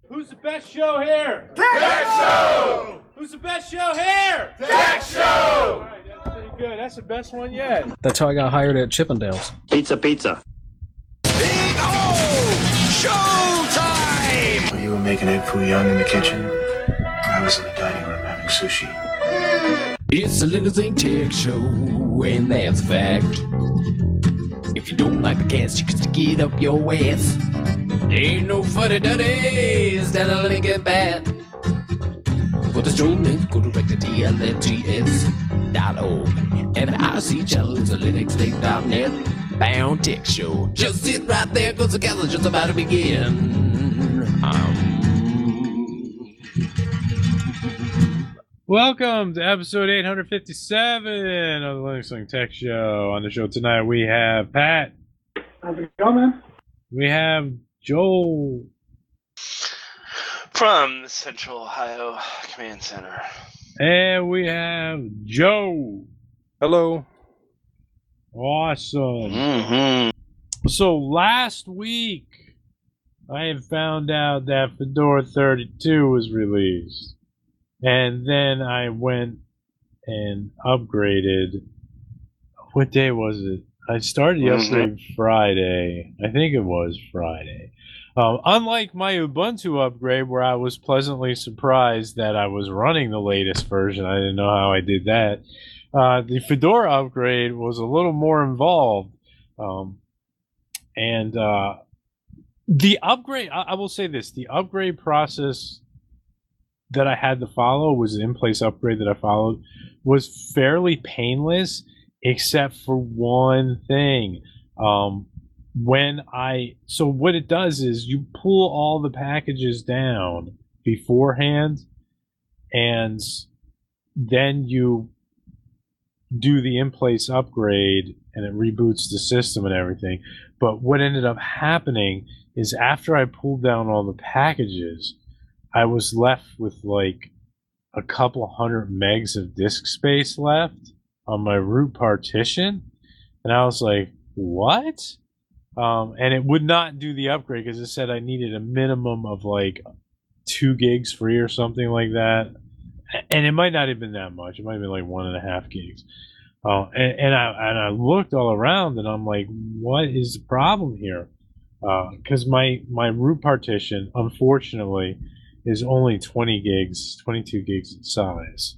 Who's the best show here? Tech Show! Who's the best show here? Tech Show! All right, that's pretty good. That's the best one yet. That's how I got hired at Chippendales. Pizza. Big O! Showtime! You were making Egg Foo Young in the kitchen. I was in the dining room having sushi. It's a Little Thing Tech Show, and that's a fact. If you don't like the cast, you can stick it up your ass. Ain't no funny duddies that a Lincoln Bat. For the show, let's go direct to TLFGS.org. And the IC channel is a linuxthing.net bound tech show. Just sit right there, cause the cast is just about to begin. Welcome to episode 857 of the Linux Sling Tech Show. On the show tonight, we have Pat. How's it going, man? We have Joel. From the Central Ohio Command Center. And we have Joe. Hello. Awesome. Mm-hmm. So last week, I had found out that Fedora 32 was released. And then I went and upgraded. What day was it? I started yesterday, Friday. I think it was Friday. Unlike my Ubuntu upgrade, where I was pleasantly surprised that I was running the latest version, I didn't know how I did that. The Fedora upgrade was a little more involved. The upgrade, I will say this, the upgrade process that I had to follow was an in-place upgrade that I followed was fairly painless, except for one thing. So what it does is you pull all the packages down beforehand, and then you do the in-place upgrade, and it reboots the system and everything. But what ended up happening is after I pulled down all the packages, I was left with like a couple hundred megs of disk space left on my root partition. And I was like, what? And it would not do the upgrade because it said I needed a minimum of like 2 gigs free or something like that. And it might not have been that much. It might have been like 1.5 gigs. And I looked all around and I'm like, what is the problem here? Because my root partition, unfortunately, is only 20 gigs, 22 gigs in size.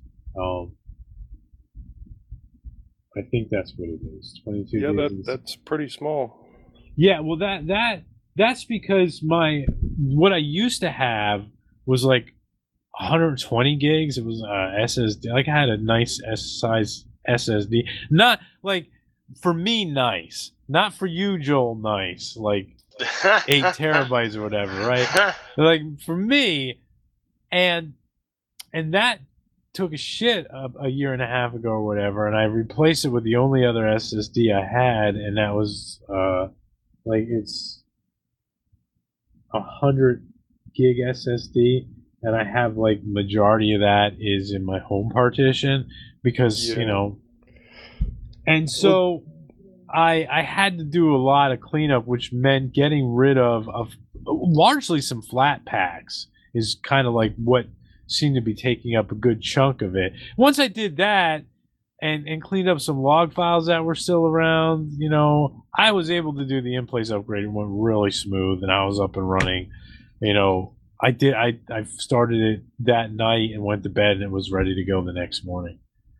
I think that's what it is. 22 gigs. Yeah, that's pretty small. Yeah, well that's because what I used to have was like 120 gigs. It was SSD. Like I had a nice size SSD. Not like for me nice. Not for you, Joel, nice. Like 8 terabytes or whatever, right? Like for me, and that took a shit a year and a half ago or whatever, and I replaced it with the only other SSD I had, and that was like it's 100 gig SSD, and I have like majority of that is in my home partition because you know, and so. I had to do a lot of cleanup, which meant getting rid of largely some flat packs is kind of like what seemed to be taking up a good chunk of it. Once I did that and cleaned up some log files that were still around, you know, I was able to do the in-place upgrade. It went really smooth, and I was up and running. You know, I started it that night and went to bed, and it was ready to go the next morning.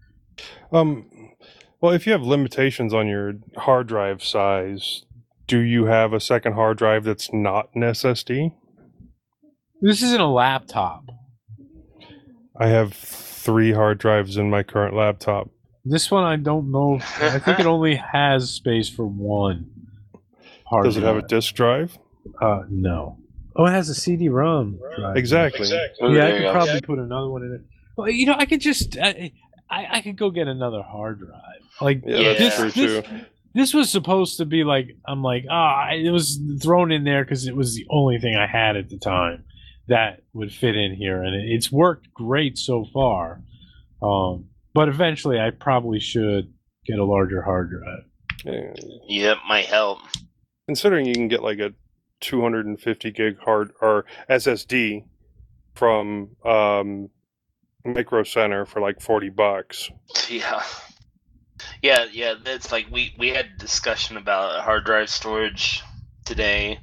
Well, if you have limitations on your hard drive size, do you have a second hard drive that's not an SSD? This isn't a laptop. I have 3 hard drives in my current laptop. This one I don't know. I think it only has space for 1 hard drive. Does it have a disk drive? No. Oh, it has a CD-ROM drive. Exactly. Yeah, I could probably put another one in it. Well, you know, I could just... I could go get another hard drive. Like that's true too. This was supposed to be like I'm like it was thrown in there because it was the only thing I had at the time that would fit in here, and it's worked great so far. But eventually, I probably should get a larger hard drive. Yep, might help. Considering you can get like a 250 gig hard or SSD from Micro Center for like $40. Yeah. That's like we had a discussion about hard drive storage today.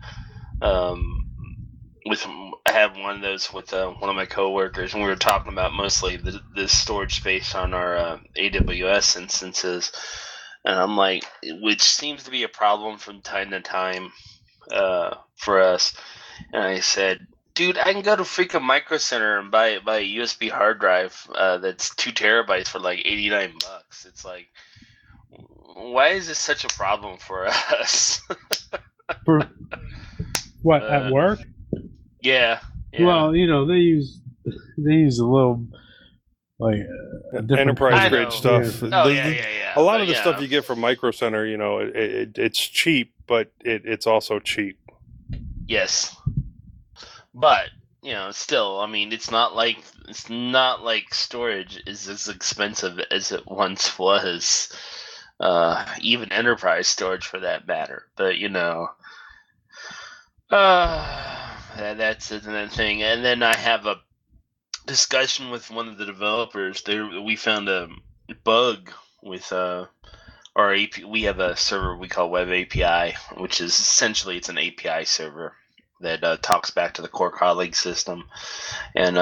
I have one of those with one of my coworkers, and we were talking about mostly the storage space on our AWS instances. And I'm like, which seems to be a problem from time to time for us. And I said, dude, I can go to freaking Micro Center and buy a USB hard drive that's 2 terabytes for like $89. It's like, why is this such a problem for us? For what, at work? Yeah. Well, you know, they use a little like different enterprise grade stuff. Yeah. A lot of the stuff you get from Micro Center, you know, it's cheap, but it's also cheap. Yes, but you know, still, I mean, it's not like storage is as expensive as it once was. Even enterprise storage, for that matter. But you know, that's another thing. And then I have a discussion with one of the developers. We found a bug with our API. We have a server we call Web API, which is essentially it's an API server that talks back to the core colleague system, and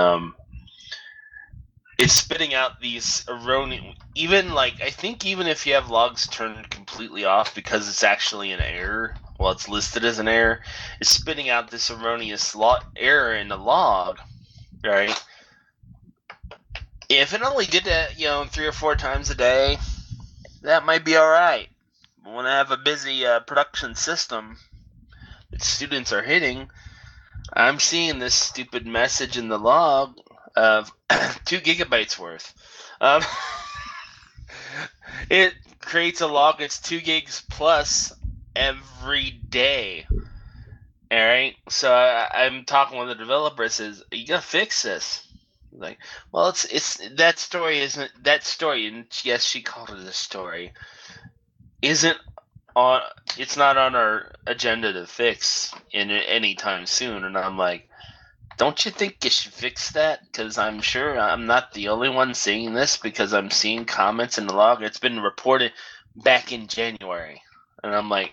it's spitting out these erroneous. Even like, I think even if you have logs turned completely off because it's actually an error, well, it's listed as an error, it's spitting out this erroneous error in the log, right? If it only did that, 3 or 4 times a day, that might be all right. But when I have a busy production system that students are hitting, I'm seeing this stupid message in the log of 2 gigabytes worth. It creates a log that's 2 gigs plus every day. All right, so I'm talking with the developer. Says, "You gotta fix this." Like, well, it's that story isn't that story, and yes, she called it a story. Isn't on. It's not on our agenda to fix anytime soon. And I'm like, don't you think you should fix that? Because I'm sure I'm not the only one seeing this, because I'm seeing comments in the log. It's been reported back in January. And I'm like,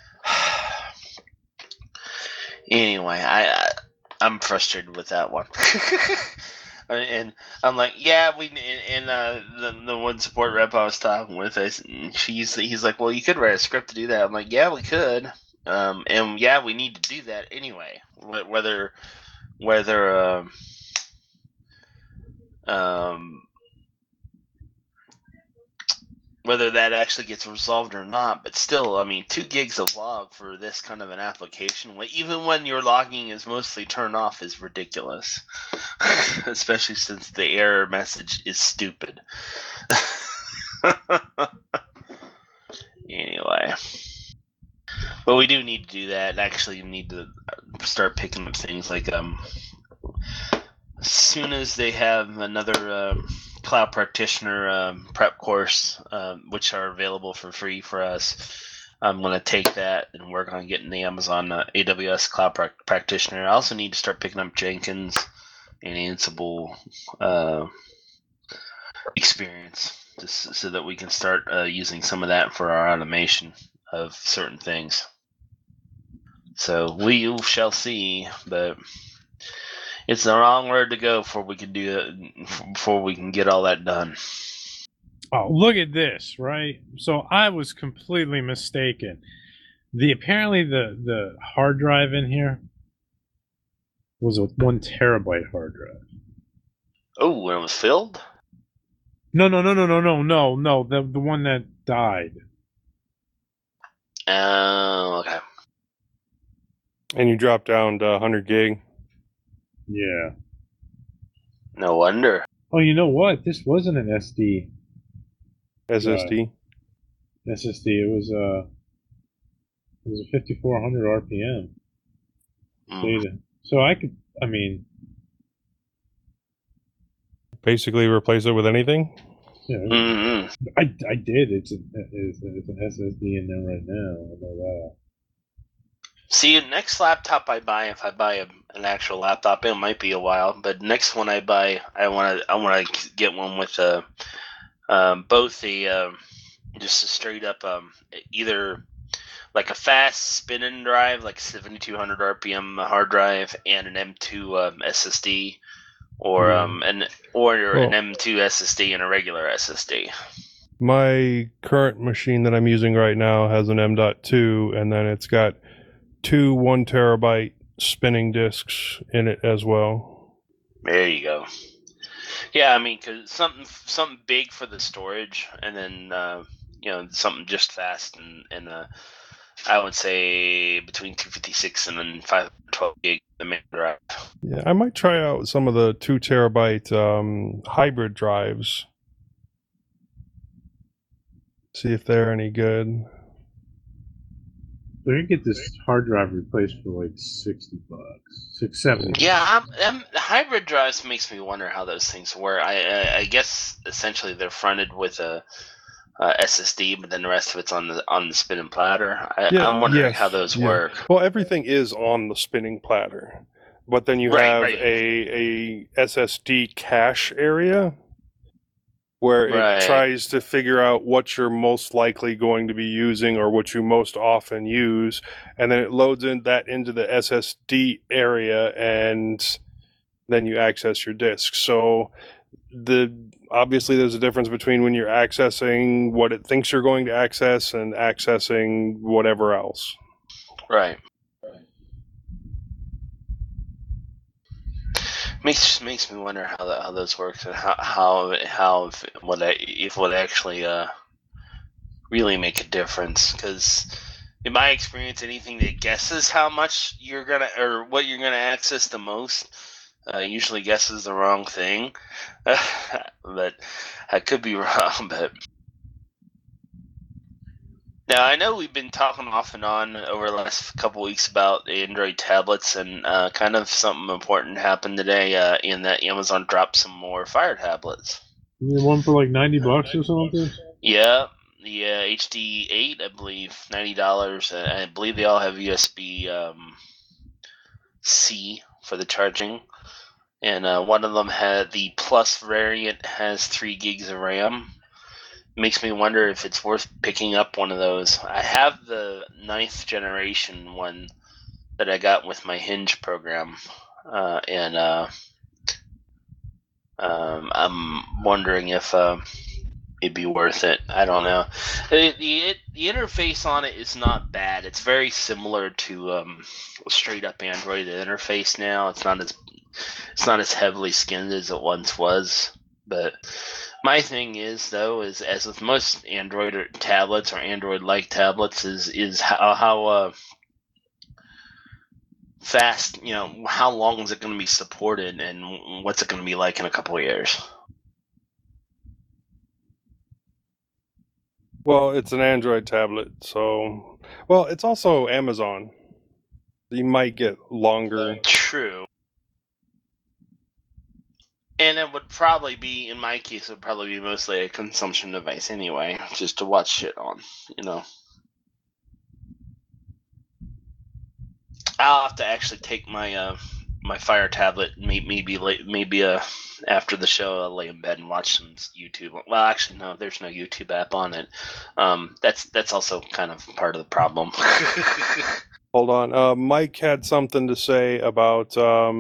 anyway, I'm frustrated with that one. And I'm like, yeah, the one support rep I was talking with, he's like, well, you could write a script to do that. I'm like, yeah, we could. And yeah, we need to do that anyway. Whether that actually gets resolved or not, but still, I mean, 2 gigs of log for this kind of an application, even when your logging is mostly turned off, is ridiculous. Especially since the error message is stupid. Anyway. But we do need to do that. Actually, you need to start picking up things like as soon as they have another Cloud Practitioner prep course, which are available for free for us, I'm going to take that and work on getting the Amazon AWS Cloud Practitioner. I also need to start picking up Jenkins and Ansible experience, just so that we can start using some of that for our automation of certain things. So we shall see, but it's the wrong road to go before we can get all that done. Oh, look at this, right? So I was completely mistaken. Apparently the hard drive in here was a 1 terabyte hard drive. Oh, when it was filled? No. The one that died. Oh, okay. And you drop down to 100 gig. Yeah. No wonder. Oh, you know what? This wasn't an SSD. SSD. It was a 5400 RPM data. So basically replace it with anything. Yeah, I did. It's an SSD in there right now. I know that. See, next laptop I buy, if I buy an actual laptop, it might be a while. But next one I buy, I want to get one with both just a straight up either like a fast spinning drive, like 7,200 RPM hard drive, and an M2 SSD, or an M2 SSD and a regular SSD. My current machine that I'm using right now has an M.2, and then it's got 2 1 terabyte spinning disks in it as well. There you go. Yeah, I mean, cause something big for the storage, and then something just fast, and I would say between 256 and then 512 gig the main drive. Yeah, I might try out some of the 2 terabyte hybrid drives. See if they're any good. They're gonna get this hard drive replaced for like $60, $670. Yeah, hybrid drives makes me wonder how those things work. I guess essentially they're fronted with a SSD, but then the rest of it's on the spinning platter. I'm wondering how those work. Well, everything is on the spinning platter, but then you have a SSD cache area where it tries to figure out what you're most likely going to be using or what you most often use, and then it loads into the SSD area, and then you access your disk. So obviously there's a difference between when you're accessing what it thinks you're going to access and accessing whatever else. Right. Makes me wonder how those work and how if it would actually really make a difference. Because in my experience, anything that guesses how much you're gonna or what you're gonna access the most usually guesses the wrong thing. But I could be wrong. But now, I know we've been talking off and on over the last couple weeks about Android tablets, and kind of something important happened today in that Amazon dropped some more Fire tablets. You need one for like $90 or something? Yeah, the HD 8, I believe, $90. I believe they all have USB C for the charging. And one of them had the Plus variant has 3 gigs of RAM. Makes me wonder if it's worth picking up one of those. I have the 9th generation one that I got with my Hinge program, and I'm wondering if it'd be worth it. I don't know. The interface on it is not bad. It's very similar to straight up Android interface now. It's not as heavily skinned as it once was, but my thing is, though, is as with most Android tablets or Android-like tablets, is how fast, how long is it going to be supported, and what's it going to be like in a couple of years? Well, it's an Android tablet, so it's also Amazon. You might get longer. True. And it would probably be, in my case, it would probably be mostly a consumption device anyway, just to watch shit on, I'll have to actually take my my Fire tablet, maybe after the show, I'll lay in bed and watch some YouTube. Well, actually, no, there's no YouTube app on it. That's also kind of part of the problem. Hold on. Mike had something to say about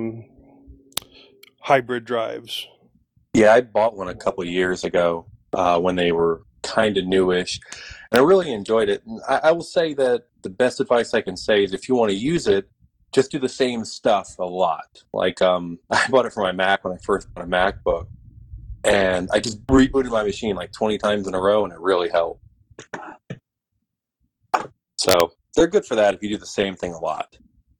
hybrid drives. Yeah, I bought one a couple of years ago when they were kind of newish, and I really enjoyed it. And I will say that the best advice I can say is if you want to use it, just do the same stuff a lot. Like I bought it for my Mac when I first bought a MacBook, and I just rebooted my machine like 20 times in a row, and it really helped. So they're good for that if you do the same thing a lot.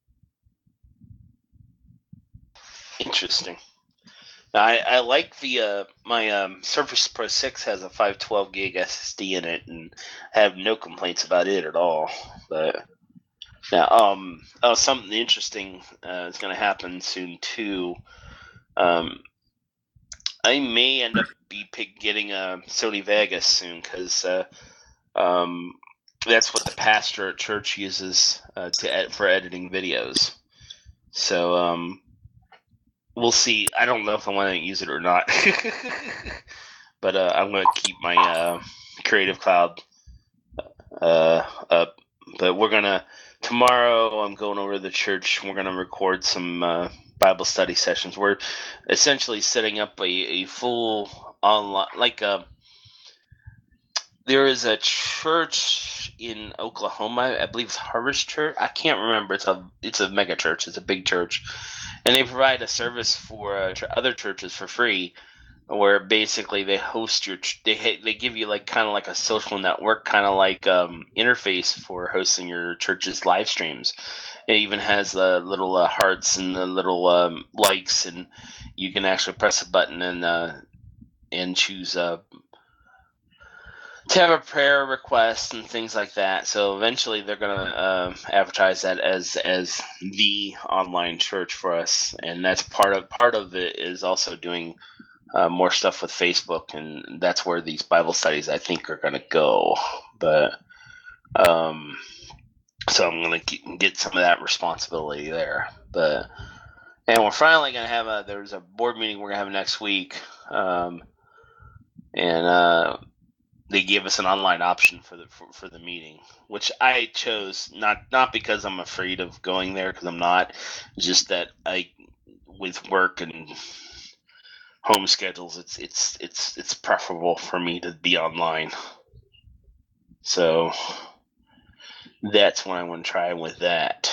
Interesting. I like the my Surface Pro 6 has a 512 gig SSD in it, and I have no complaints about it at all. But now, something interesting is going to happen soon too. I may end up getting a Sony Vegas soon because that's what the pastor at church uses for editing videos. So we'll see. I don't know if I want to use it or not, but I'm going to keep my Creative Cloud up. But we're gonna tomorrow. I'm going over to the church. We're gonna record some Bible study sessions. We're essentially setting up a full online, there is a church in Oklahoma. I believe it's Harvest Church. I can't remember. It's a mega church. It's a big church, and they provide a service for other churches for free, where basically they host they give you kind of like a social network, kind of like interface for hosting your church's live streams. It even has the little hearts and the little likes, and you can actually press a button and choose to have a prayer request and things like that. So eventually they're going to advertise that as the online church for us, and that's part of it is also doing more stuff with Facebook, and that's where these Bible studies I think are going to go. But so I'm going to get some of that responsibility there. And we're finally going to have there's a board meeting we're going to have next week, and they gave us an online option for the meeting, which I chose not because I'm afraid of going there, because I'm not. It's just that with work and home schedules, it's preferable for me to be online. So that's what I want to try with that.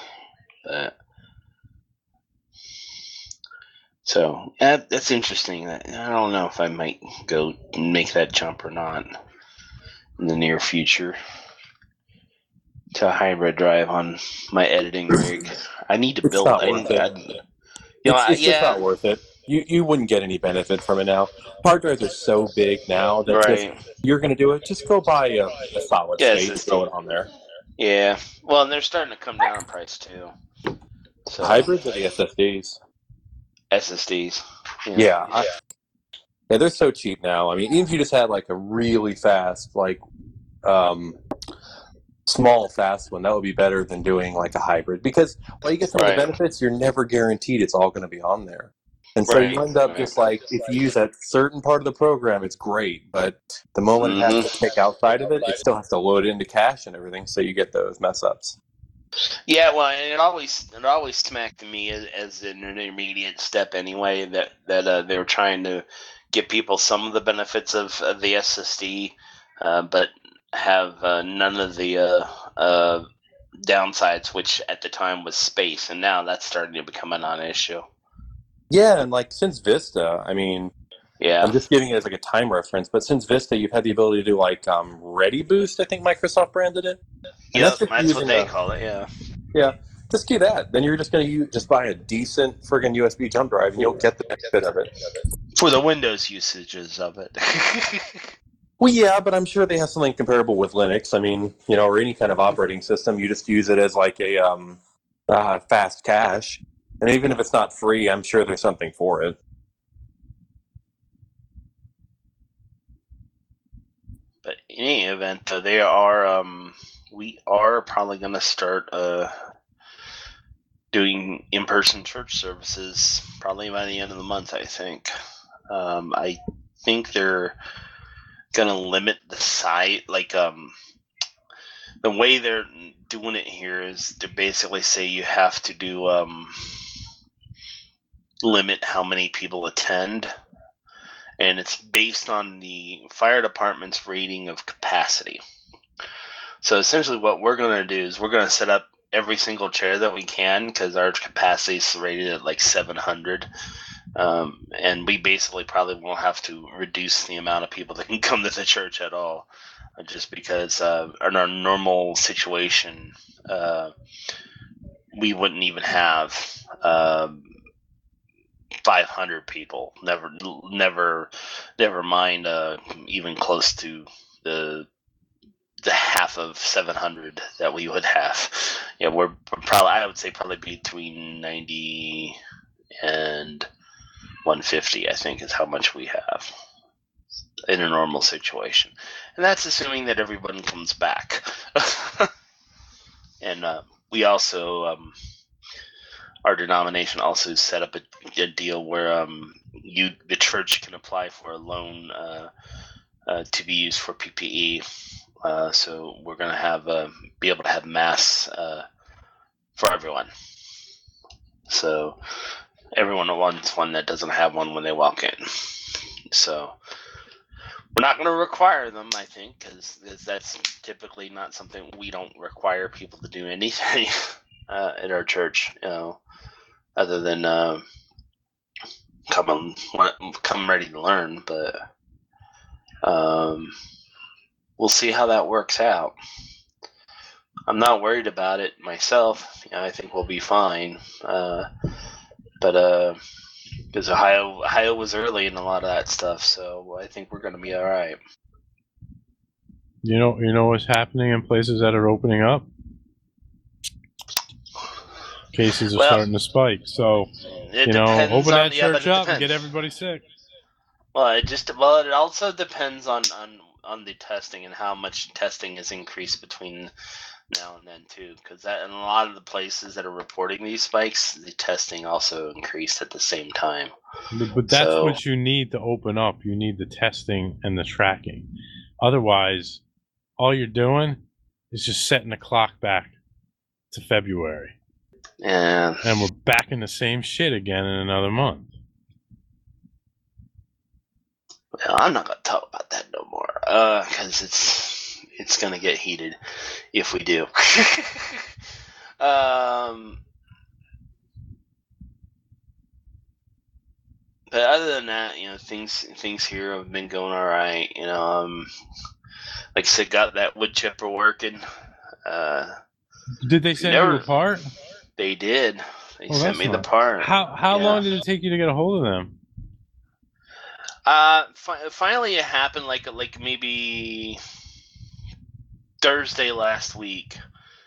So that's interesting. I don't know if I might go make that jump or not in the near future to a hybrid drive on my editing rig. I need to build. It's just not worth it. You wouldn't get any benefit from it now. Hard drives are so big now that if you're going to do it, just go buy a solid state and throw it on there. Yeah. Well, and they're starting to come down in price too. So hybrids or the SSDs? SSDs. Yeah, they're so cheap now. I mean, even if you just had a really fast, small fast one, that would be better than doing a hybrid, because while you get some of the benefits, you're never guaranteed it's all going to be on there. And so you end up just if you use a certain part of the program, it's great, but the moment it has to pick outside of it, it still has to load into cache and everything, so you get those mess ups. Yeah, well, and it always smacked me as an intermediate step anyway, that they were trying to give people some of the benefits of the SSD, but have none of the downsides, which at the time was space, and now that's starting to become a non-issue. Yeah, and since Vista, I mean, I'm just giving it as a time reference, but since Vista, you've had the ability to do Ready Boost, I think Microsoft branded it. And that's what they call it, yeah. Yeah, just do that. Then you're just going to just buy a decent friggin' USB jump drive, and you'll get the benefit of it. For the Windows usages of it. Well, yeah, but I'm sure they have something comparable with Linux. I mean, or any kind of operating system. You just use it as a fast cache. And even if it's not free, I'm sure there's something for it. But in any event, they are. We are probably going to start doing in-person church services probably by the end of the month, I think. I think they're going to limit the site. The way they're doing it here is to basically say you have to do limit how many people attend. And it's based on the fire department's rating of capacity. So essentially what we're going to do is we're going to set up every single chair that we can, because our capacity is rated at 700. And we basically probably won't have to reduce the amount of people that can come to the church at all. Just because in our normal situation, we wouldn't even have 500 people. Never mind even close to the half of 700 that we would have. Yeah, we're probably, I would say probably between 90 and 150, I think, is how much we have in a normal situation. And that's assuming that everyone comes back. And we also, our denomination also set up a deal where the church can apply for a loan to be used for PPE. So we're going to be able to have mass for everyone. So everyone wants one that doesn't have one when they walk in. So we're not going to require them, I think, because that's typically not something. We don't require people to do anything at our church, other than come ready to learn. But we'll see how that works out. I'm not worried about it myself. I think we'll be fine. But because Ohio was early in a lot of that stuff, so I think we're going to be all right. You know what's happening in places that are opening up? Cases are starting to spike. So open that church up and get everybody sick. Well, it also depends on the testing and how much testing is increased between now and then too, because in a lot of the places that are reporting these spikes, the testing also increased at the same time. But that's what you need to open up. You need the testing and the tracking. Otherwise, all you're doing is just setting the clock back to February. Yeah. And we're back in the same shit again in another month. Well, I'm not going to talk about that no more, because it's going to get heated if we do. But other than that, things here have been going all right. Like I said, got that wood chipper working. Did they send you a part? They did. They sent me the part. How long did it take you to get a hold of them? Finally, it happened like maybe Thursday last week.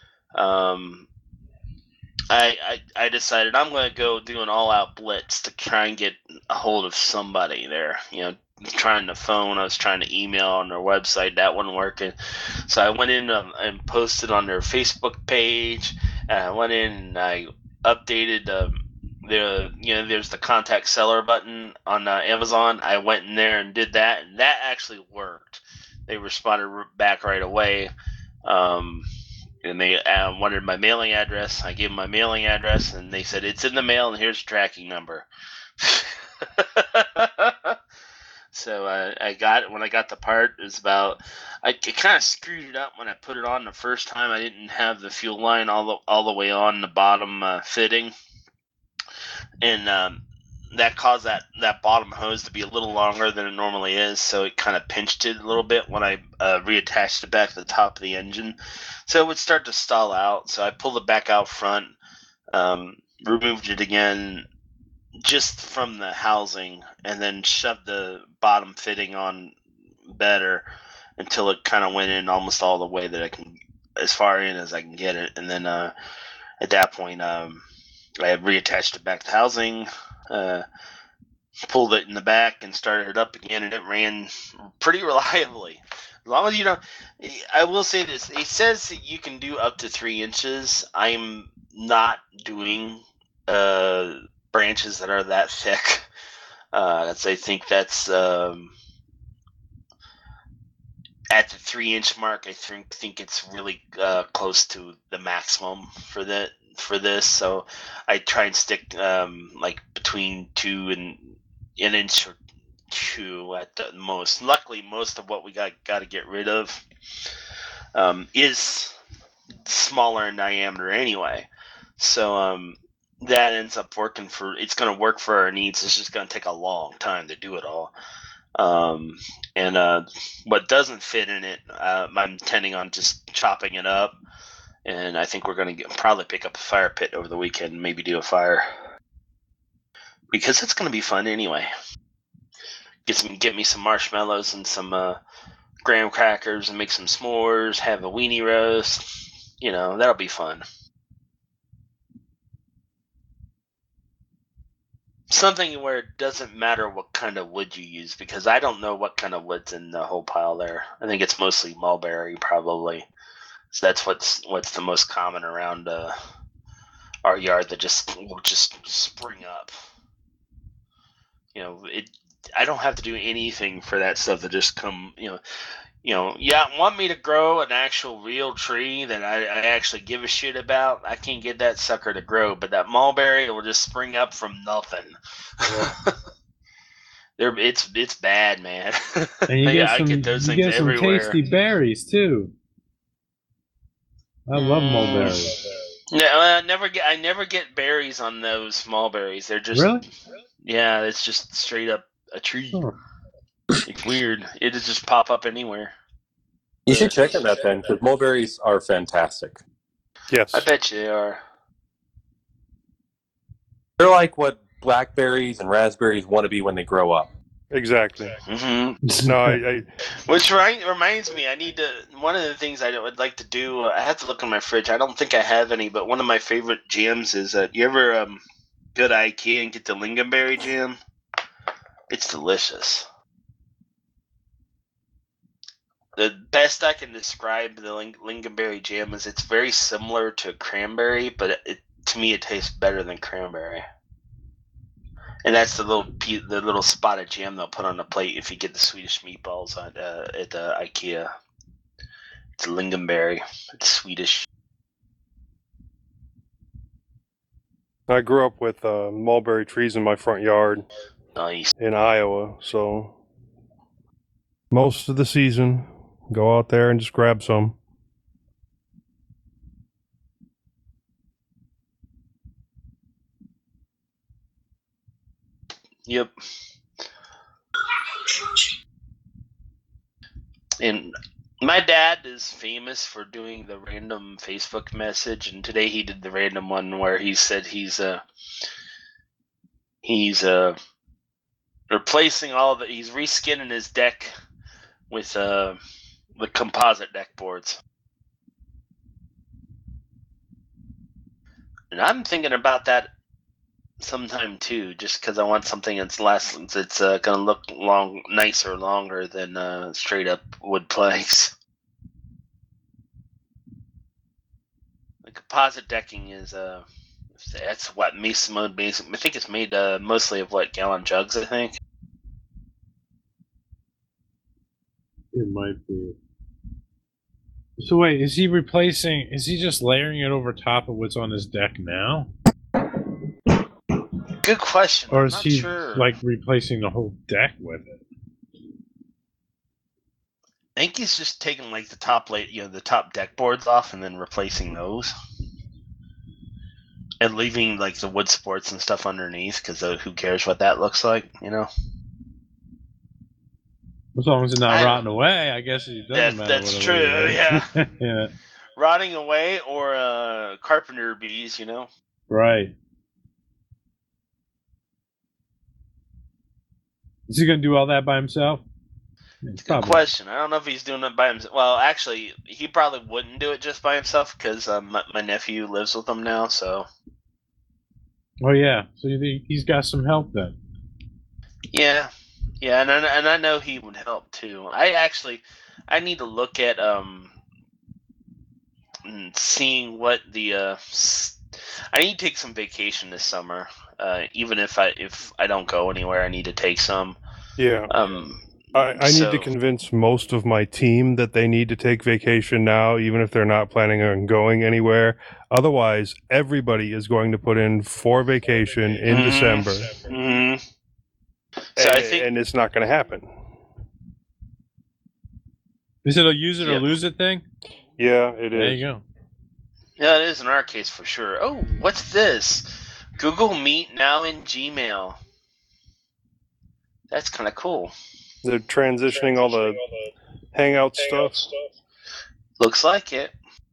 I decided I'm going to go do an all-out blitz to try and get a hold of somebody there. Trying the phone, I was trying to email on their website, that wasn't working. So I went in and posted on their Facebook page. I went in and I updated there's the contact seller button on Amazon. I went in there and did that, and that actually worked. They responded back right away. And they wanted my mailing address. I gave them my mailing address, and they said, it's in the mail, and here's the tracking number. So I got it when I got the part. It was about I kind of screwed it up when I put it on the first time. I didn't have the fuel line all the way on the bottom fitting, and that caused that bottom hose to be a little longer than it normally is. So it kind of pinched it a little bit when I reattached it back to the top of the engine. So it would start to stall out. So I pulled it back out front, removed it again, just from the housing, and then shoved the bottom fitting on better until it kind of went in almost all the way that I can, as far in as I can get it. And then at that point, I had reattached it back to housing, pulled it in the back and started it up again, and it ran pretty reliably. As long as you don't, I will say this, it says that you can do up to 3 inches. I'm not doing branches that are that thick. I think that's at the 3-inch mark. I think it's really close to the maximum for this. So I try and stick like between 2 and an inch or 2 at the most. Luckily, most of what we got to get rid of is smaller in diameter anyway. So that ends up working it's going to work for our needs. It's just going to take a long time to do it all. And what doesn't fit in it, I'm intending on just chopping it up. And I think we're going to probably pick up a fire pit over the weekend and maybe do a fire. Because it's going to be fun anyway. Get me some marshmallows and some graham crackers and make some s'mores, have a weenie roast. That'll be fun. something where it doesn't matter what kind of wood you use, because I don't know what kind of wood's in the whole pile there. I think it's mostly mulberry, probably. So that's what's the most common around our yard that will just spring up. I don't have to do anything for that stuff to just come. Want me to grow an actual real tree that I actually give a shit about? I can't get that sucker to grow, but that mulberry will just spring up from nothing. Yeah. It's bad, man. And you get some tasty berries too. I love mulberries. Yeah, I never get berries on those mulberries. They're just really. Yeah, it's just straight up a tree. Oh. It's weird. It'll just pop up anywhere. You should check on that then, because mulberries are fantastic. Yes. I bet you they are. They're like what blackberries and raspberries want to be when they grow up. Exactly. Mm-hmm. No, Which reminds me, one of the things I would like to do, I have to look in my fridge. I don't think I have any, but one of my favorite jams is, you ever go to IKEA and get the lingonberry jam? It's delicious. The best I can describe the lingonberry jam is it's very similar to cranberry, but to me it tastes better than cranberry. And that's the little spot of jam they'll put on the plate if you get the Swedish meatballs at IKEA. It's lingonberry. It's Swedish. I grew up with mulberry trees in my front yard. Nice. In Iowa, so most of the season, go out there and just grab some. Yep. And my dad is famous for doing the random Facebook message, and today he did the random one where he said he's replacing he's reskinning his deck with the composite deck boards. And I'm thinking about that sometime too, just because I want something that's going to look longer than straight up wood planks. The composite decking is that's what makes I think it's made mostly of gallon jugs, I think. It might be. So wait, is he just layering it over top of what's on his deck now? Good question. Or is he replacing the whole deck with it? I think he's just taking the top deck boards off and then replacing those. And leaving the wood sports and stuff underneath, because who cares what that looks like, As long as it's not rotting away, I guess it doesn't matter. That's true, yeah. Yeah. Rotting away or carpenter bees, Right. Is he going to do all that by himself? Good question. I don't know if he's doing it by himself. Well, actually, he probably wouldn't do it just by himself because my nephew lives with him now. So. Oh yeah, so he's got some help then. Yeah, and I know he would help too. I need to look at seeing what the I need to take some vacation this summer. Even if I don't go anywhere, I need to take some. Yeah. I need to convince most of my team that they need to take vacation now, even if they're not planning on going anywhere. Otherwise, everybody is going to put in for vacation in December. Mm-hmm. So and it's not going to happen. Is it a use it or lose it thing? Yeah, it is. There you go. Yeah, it is in our case for sure. Oh, what's this? Google Meet now in Gmail. That's kind of cool. They're transitioning all the Hangout stuff. Looks like it.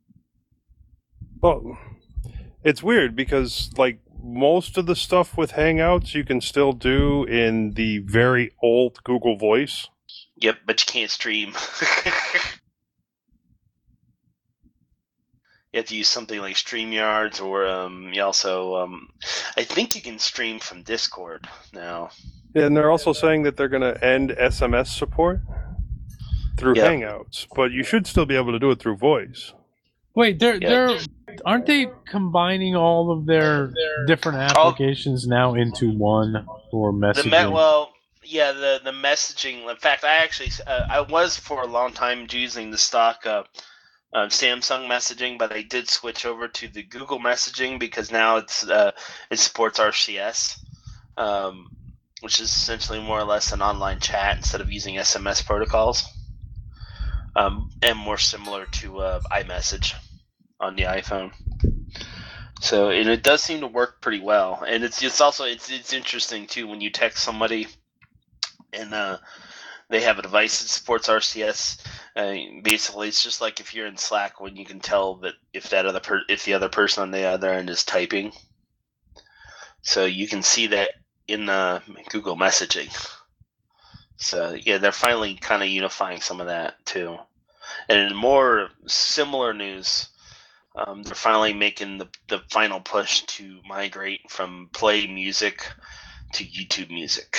Well, it's weird because most of the stuff with Hangouts you can still do in the very old Google Voice. Yep, but you can't stream. You have to use something like StreamYards, or you also, I think you can stream from Discord now. Yeah, and they're also saying that they're going to end SMS support through Hangouts, but you should still be able to do it through voice. Wait, they're aren't they combining all of their different applications now into one for messaging? The messaging. In fact, I actually I was for a long time using the stock Samsung messaging, but I did switch over to the Google messaging because now it supports RCS, which is essentially more or less an online chat instead of using SMS protocols, and more similar to iMessage on the iPhone. So, and it does seem to work pretty well, and it's also interesting too when you text somebody and they have a device that supports RCS. Basically, it's just like if you're in Slack when you can tell that if the other person on the other end is typing. So you can see that in Google messaging. So yeah, they're finally kind of unifying some of that too. And in more similar news, they're finally making the final push to migrate from Play Music to YouTube Music.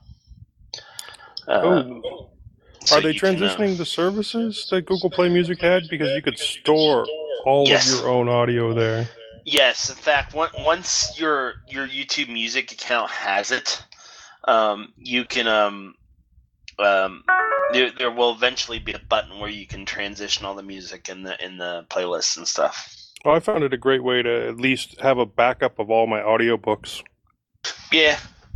Are they transitioning the services that Google Play Music had? Because you could store all of your own audio there. Yes, in fact, once your YouTube Music account has it, you can there will eventually be a button where you can transition all the music in the playlists and stuff. Well, I found it a great way to at least have a backup of all my audiobooks. Yeah.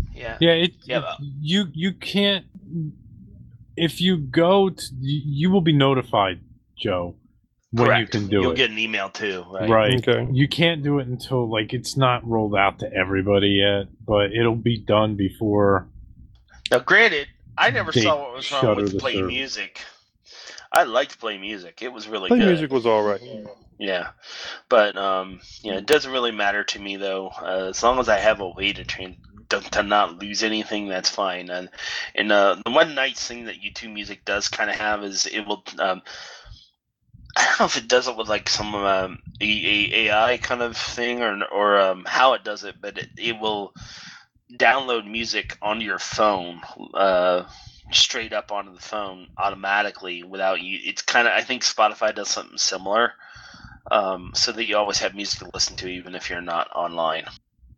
You can't. If you go, you will be notified, Joe, when Correct. you can do it. You'll get an email too, right? Right. Okay. You can't do it until it's not rolled out to everybody yet, but it'll be done before. Now, granted, I never saw what was wrong with Play service. Music. I liked Play Music; it was really Play good. Music was all right. Yeah, but it doesn't really matter to me though. As long as I have a way to not lose anything, that's fine. And the one nice thing that YouTube Music does kind of have is it will. I don't know if it does it with like some AI kind of thing or how it does it, but it will download music onto your phone, straight up onto the phone automatically without you. It's kind of, I think Spotify does something similar, so that you always have music to listen to even if you're not online.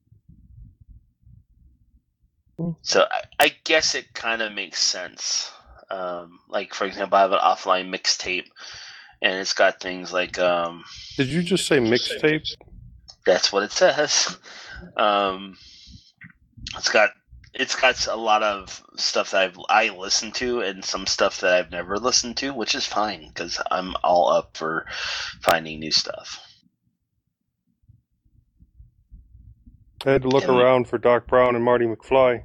So I guess it kind of makes sense. Like for example, I have an offline mixtape, and it's got things like. Did you just say mixtape? That's what it says. It's got a lot of stuff that I listen to and some stuff that I've never listened to, which is fine because I'm all up for finding new stuff. I had to look around for Doc Brown and Marty McFly.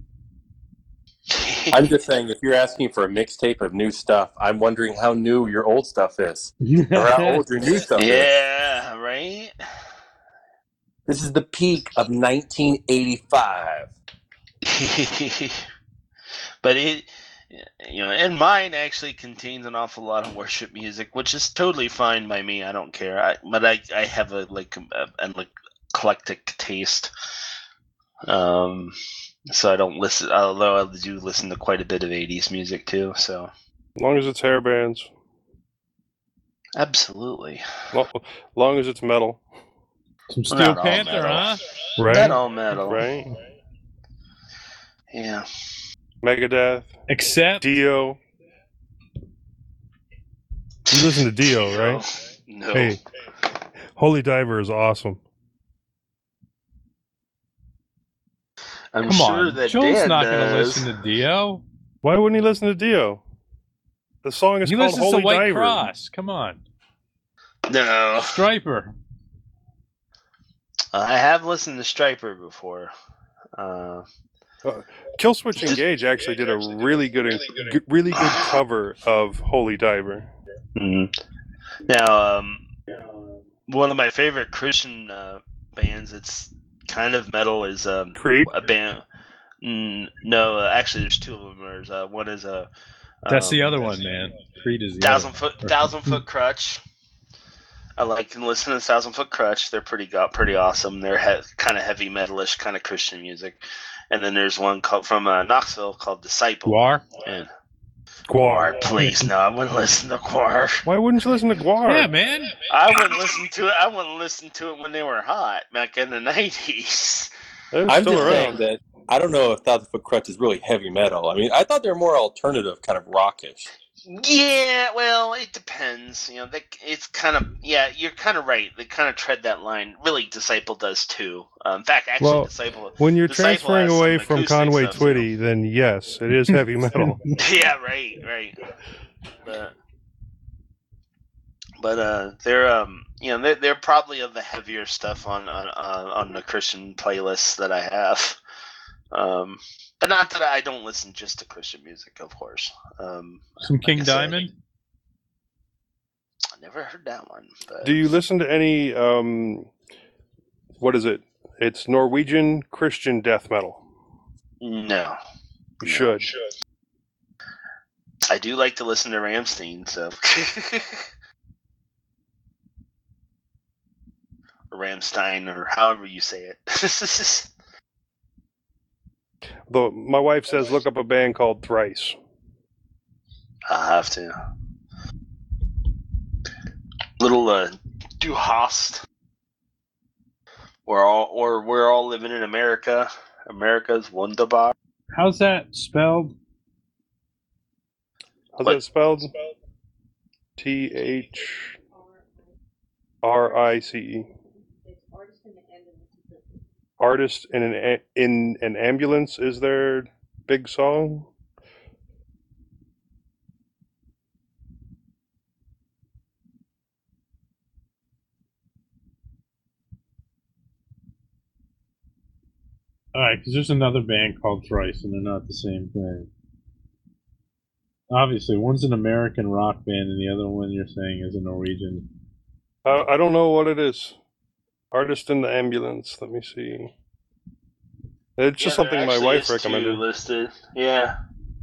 I'm just saying, if you're asking for a mixtape of new stuff, I'm wondering how new your old stuff is. Or how old your new stuff is. Yeah, right? This is the peak of 1985. But and mine actually contains an awful lot of worship music, which is totally fine by me. I don't care. But I have an eclectic taste. So I don't listen, although I do listen to quite a bit of 80s music too. So as long as it's hair bands. Absolutely. Long as it's metal. Some Steel Panther, huh? Right. Not all metal. Right. Yeah. Megadeth. Except Dio. You listen to Dio, right? No. Hey, Holy Diver is awesome. I'm Come sure on, that Joel's Dan not going to does. listen to Dio. Why wouldn't he listen to Dio? The song is He called listens Holy to White Diver. Cross. Come on, No. Striper. I have listened to Striper before. Killswitch Engage actually did a really good cover of Holy Diver. Mm-hmm. Now, one of my favorite Christian bands, it's kind of metal, is Creed? a band. No, actually, there's two of them. There's one is That's the other one, man. Creed is the Thousand Foot Crutch. I like to listen to 1,000 Foot Krutch. They're pretty awesome. They're kind of heavy metalish, kind of Christian music. And then there's one from Knoxville called Disciple. Gwar? And Gwar. Please, no, I wouldn't listen to Gwar. Why wouldn't you listen to Gwar? Yeah, man. I wouldn't listen to it. I wouldn't listen to it when they were hot back in the 90s. I'm just saying that I don't know if 1,000 Foot Krutch is really heavy metal. I mean, I thought they were more alternative, kind of rockish. Yeah, well, it depends. You know, it's kind of you're kind of right. They kind of tread that line. Really, Disciple does too. In fact, actually, Disciple. When you're Disciple transferring has away some from acoustic Conway stuff, Twitty, then yes, it is heavy metal. Yeah, right. But they're probably of the heavier stuff on the Christian playlists that I have. But not that I don't listen just to Christian music, of course. Some King Diamond? I never heard that one. But... Do you listen to any, what is it? It's Norwegian Christian death metal. No. You should. I do like to listen to Rammstein, so... Rammstein, or however you say it. Though my wife says look up a band called Thrice. I have to. Little Du Hast. We're all living in America. America's wunderbar. How's that spelled? How's that spelled? THRICE. Artist in an Ambulance is their big song. Alright, because there's another band called Thrice, and they're not the same thing. Obviously, one's an American rock band, and the other one you're saying is a Norwegian. I don't know what it is. Artist in the Ambulance. Let me see. It's just something my wife recommended. Listed. Yeah.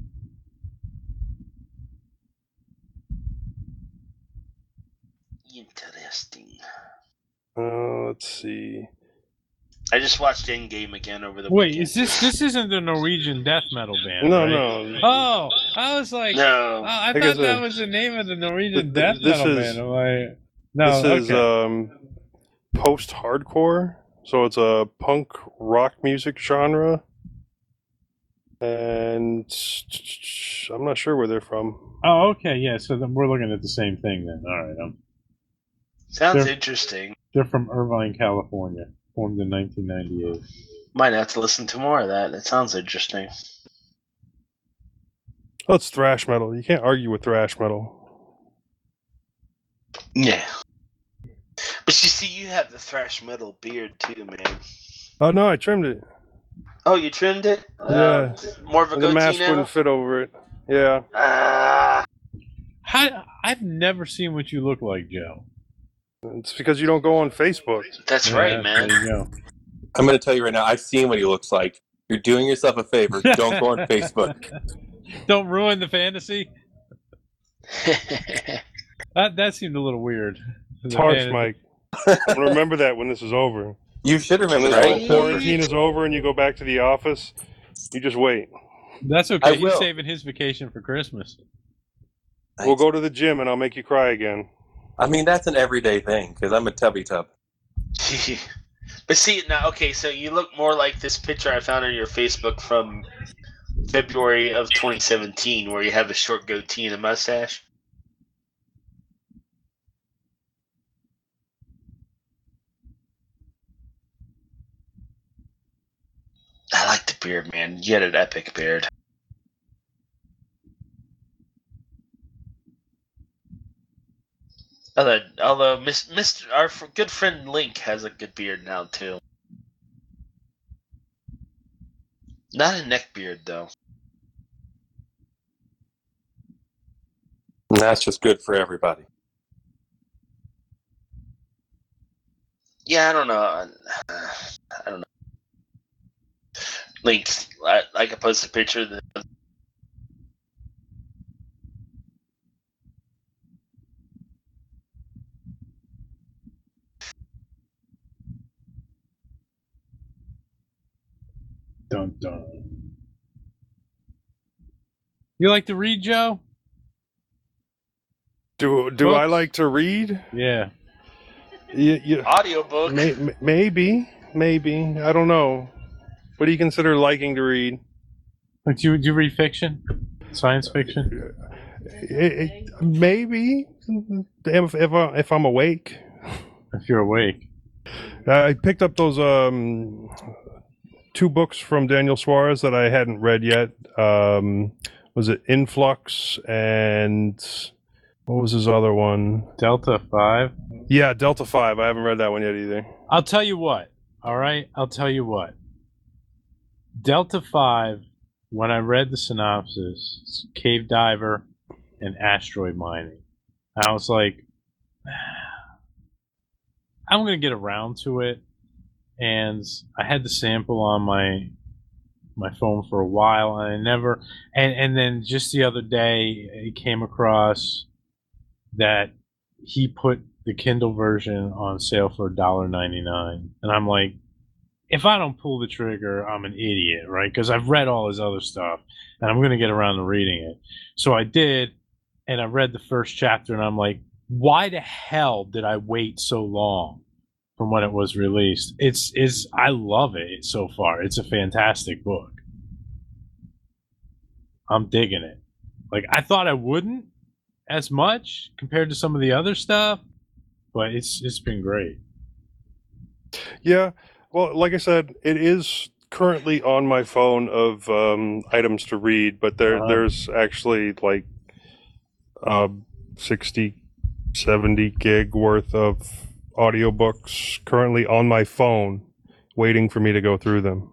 Interesting. Let's see. I just watched Endgame again over the Wait, weekend. this isn't the Norwegian death metal band, No, right? no. Oh, I was like, no. I thought that was the name of the Norwegian death metal band. This is post-hardcore, so it's a punk rock music genre, and I'm not sure where they're from. Oh, okay, yeah, so we're looking at the same thing then. All right. Sounds interesting. They're from Irvine, California, formed in 1998. Might have to listen to more of that. It sounds interesting. Oh, it's thrash metal. You can't argue with thrash metal. Yeah. But you see, you have the thrash metal beard too, man. Oh, no, I trimmed it. Oh, you trimmed it? Yeah. More of a goatee The mask now? wouldn't fit over it. Yeah. I've never seen what you look like, Joe. It's because you don't go on Facebook. That's right, man. There you go. I'm going to tell you right now, I've seen what he looks like. You're doing yourself a favor. Don't go on Facebook. Don't ruin the fantasy. That seemed a little weird. It's harsh, Mike. I'm going to remember that when this is over. You should remember when that. When quarantine is over and you go back to the office, you just wait. That's okay. He's saving his vacation for Christmas. We'll go to the gym and I'll make you cry again. I mean, that's an everyday thing, because I'm a tubby tub. But see, now, okay, so you look more like this picture I found on your Facebook from February of 2017, where you have a short goatee and a mustache. I like the beard, man. You had an epic beard. Although Mr. our good friend Link has a good beard now too. Not a neck beard though. That's just good for everybody. Yeah, I don't know. I don't know. Link, I could post a picture that. dun, dun. You like to read, Joe? Do I like to read? Yeah. Audiobook. Maybe. I don't know. What do you consider liking to read? Like, do you read fiction? Science fiction? Maybe. If I'm awake. If you're awake. I picked up those 2 books from Daniel Suarez that I hadn't read yet. Was it Influx and what was his other one? Delta 5? Yeah, Delta 5. I haven't read that one yet either. I'll tell you what. All right? I'll tell you what. Delta 5, when I read the synopsis, it's cave diver and asteroid mining. I was like, I'm going to get around to it. And I had the sample on my phone for a while, and I never. And then just the other day, it came across that he put the Kindle version on sale for $1.99, and I'm like, if I don't pull the trigger, I'm an idiot, right? Because I've read all his other stuff, and I'm going to get around to reading it. So I did, and I read the first chapter, and I'm like, why the hell did I wait so long from when it was released? I love it so far. It's a fantastic book. I'm digging it. Like, I thought I wouldn't as much compared to some of the other stuff, but it's been great. Yeah. Well, like I said, it is currently on my phone of items to read, but there's actually like 60, 70 gig worth of audiobooks currently on my phone waiting for me to go through them.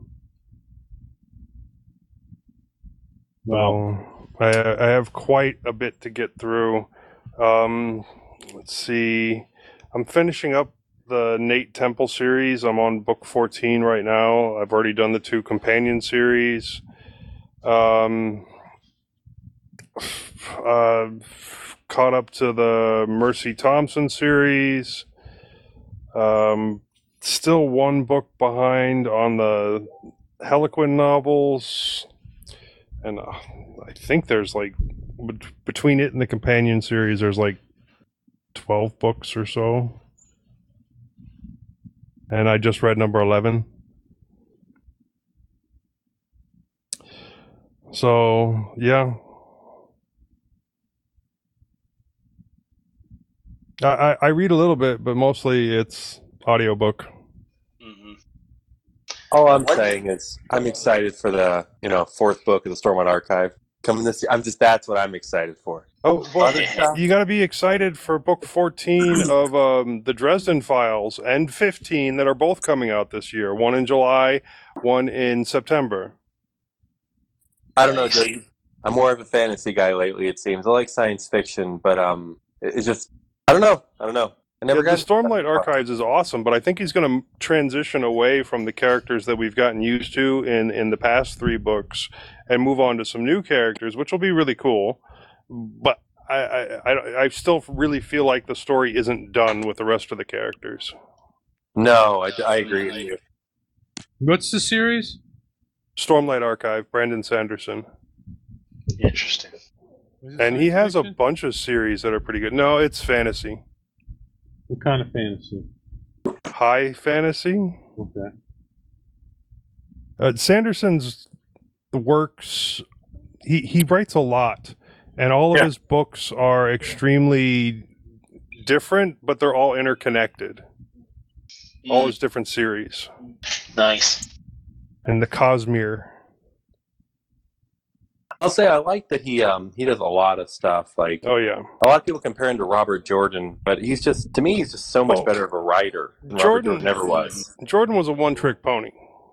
Well, I have quite a bit to get through. Let's see. I'm finishing up the Nate Temple series. I'm on book 14 right now. I've already done the 2 companion series. Caught up to the Mercy Thompson series. Still 1 book behind on the Harlequin novels. And I think there's like, between it and the companion series, there's like 12 books or so. And I just read number 11. So, yeah. I read a little bit, but mostly it's audiobook. All I'm saying is I'm excited for the 4th book of the Stormlight Archive coming this year. That's what I'm excited for. Oh, well, you got to be excited for book 14 of the Dresden Files and 15 that are both coming out this year. One in July, one in September. I don't know, Joe. I'm more of a fantasy guy lately, it seems. I like science fiction, but it's just I don't know. The Stormlight Archives is awesome, but I think he's going to transition away from the characters that we've gotten used to in the past 3 books and move on to some new characters, which will be really cool. But I still really feel like the story isn't done with the rest of the characters. No, I agree with you. What's the series? Stormlight Archive, Brandon Sanderson. Interesting. And he has a bunch of series that are pretty good. No, it's fantasy. What kind of fantasy? High fantasy. Okay. Sanderson's works, he writes a lot, and all of his books are extremely different, but they're all interconnected. All his different series. Nice. And the Cosmere. I'll say I like that he does a lot of stuff. Like, oh yeah, a lot of people compare him to Robert Jordan, but he's just so much better of a writer than Jordan never was. Jordan was a one-trick pony.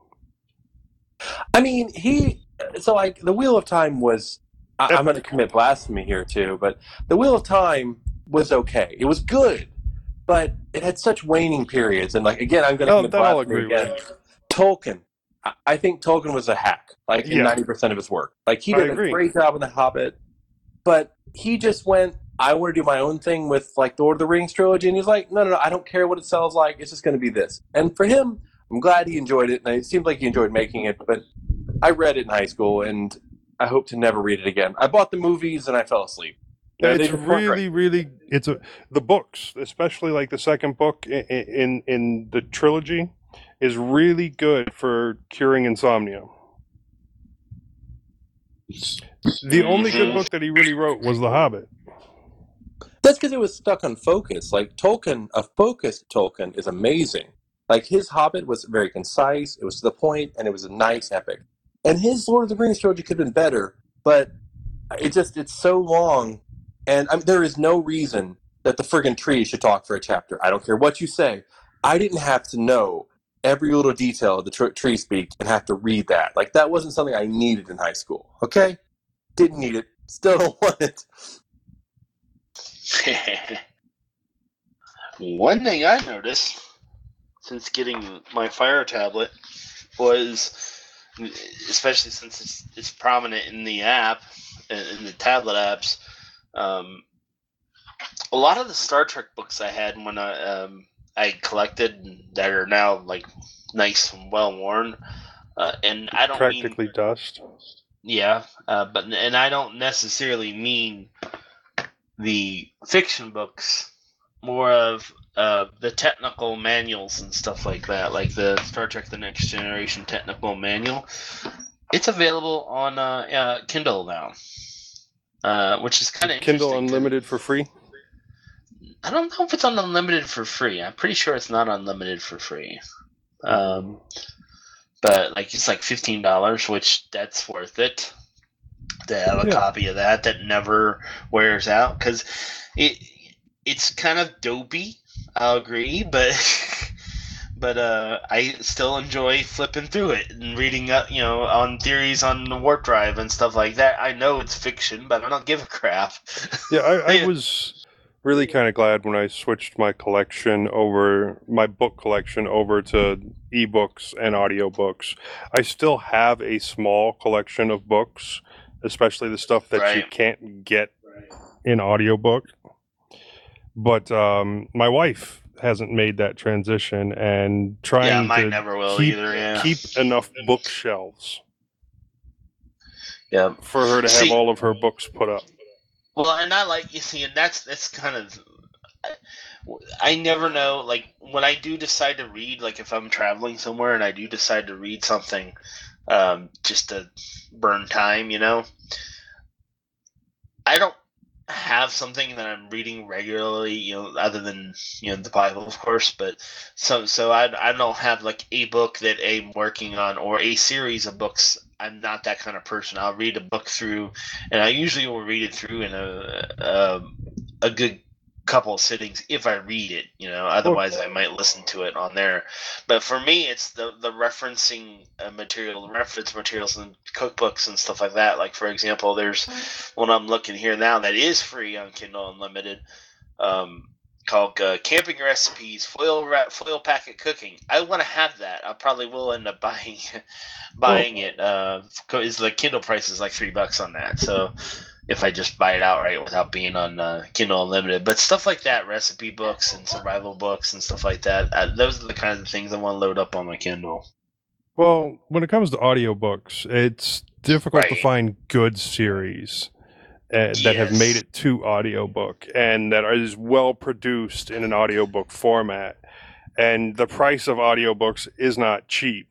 I mean, the Wheel of Time was. I'm going to commit blasphemy here too, but the Wheel of Time was okay. It was good, but it had such waning periods. And I'm going to commit blasphemy again. Tolkien. I think Tolkien was a hack, in 90% of his work. He did a great job in The Hobbit, but he just went, I want to do my own thing with, the Lord of the Rings trilogy, and he's like, no, I don't care what it sells like, it's just going to be this. And for him, I'm glad he enjoyed it, and it seemed like he enjoyed making it, but I read it in high school, and I hope to never read it again. I bought the movies, and I fell asleep. It's the books, especially like the second book in the trilogy, is really good for curing insomnia. The only good book that he really wrote was The Hobbit. That's because it was stuck on focus. Like Tolkien, a focused Tolkien is amazing. Like his Hobbit was very concise, it was to the point, and it was a nice epic. And his Lord of the Rings trilogy could have been better, but it's so long, and there is no reason that the friggin' tree should talk for a chapter. I don't care what you say. I didn't have to know every little detail of the tree speak and have to read that. Like, that wasn't something I needed in high school, okay? Didn't need it. Still don't want it. One thing I noticed since getting my Fire tablet was, especially since it's prominent in the app, in the tablet apps, a lot of the Star Trek books I had when I collected that are now like nice and well worn, and I don't practically dust. Yeah, but I don't necessarily mean the fiction books, more of the technical manuals and stuff like that, like the Star Trek The Next Generation technical manual. It's available on Kindle now, which is kind of interesting. Kindle Unlimited for free? I don't know if it's on Unlimited for free. I'm pretty sure it's not Unlimited for free. But like it's like $15, which that's worth it to have a copy of that never wears out, because it's kind of dopey. I'll agree, but I still enjoy flipping through it and reading up, on theories on the warp drive and stuff like that. I know it's fiction, but I don't give a crap. Yeah, I was really kind of glad when I switched my book collection over to ebooks and audiobooks. I still have a small collection of books, especially the stuff that you can't get in audiobook. But my wife hasn't made that transition, and trying to keep enough bookshelves for her to have all of her books put up. Well, and I like, and that's kind of, I never know, like, when I do decide to read, like, if I'm traveling somewhere and I do decide to read something just to burn time, I don't have something that I'm reading regularly, other than, the Bible, of course, but so I don't have, like, a book that I'm working on or a series of books. I'm not that kind of person. I'll read a book through, and I usually will read it through in a good couple of sittings if I read it. Otherwise I might listen to it on there. But for me, it's the referencing reference materials and cookbooks and stuff like that. Like, for example, there's one I'm looking here now that is free on Kindle Unlimited, called Camping Recipes Foil Packet Cooking. I want to have that. I probably will end up buying it. Because the Kindle price is like $3 on that. So if I just buy it outright without being on Kindle Unlimited, but stuff like that, recipe books and survival books and stuff like that, those are the kinds of things I want to load up on my Kindle. Well, when it comes to audiobooks, it's difficult to find good series that have made it to audiobook and that is well produced in an audiobook format. And the price of audiobooks is not cheap.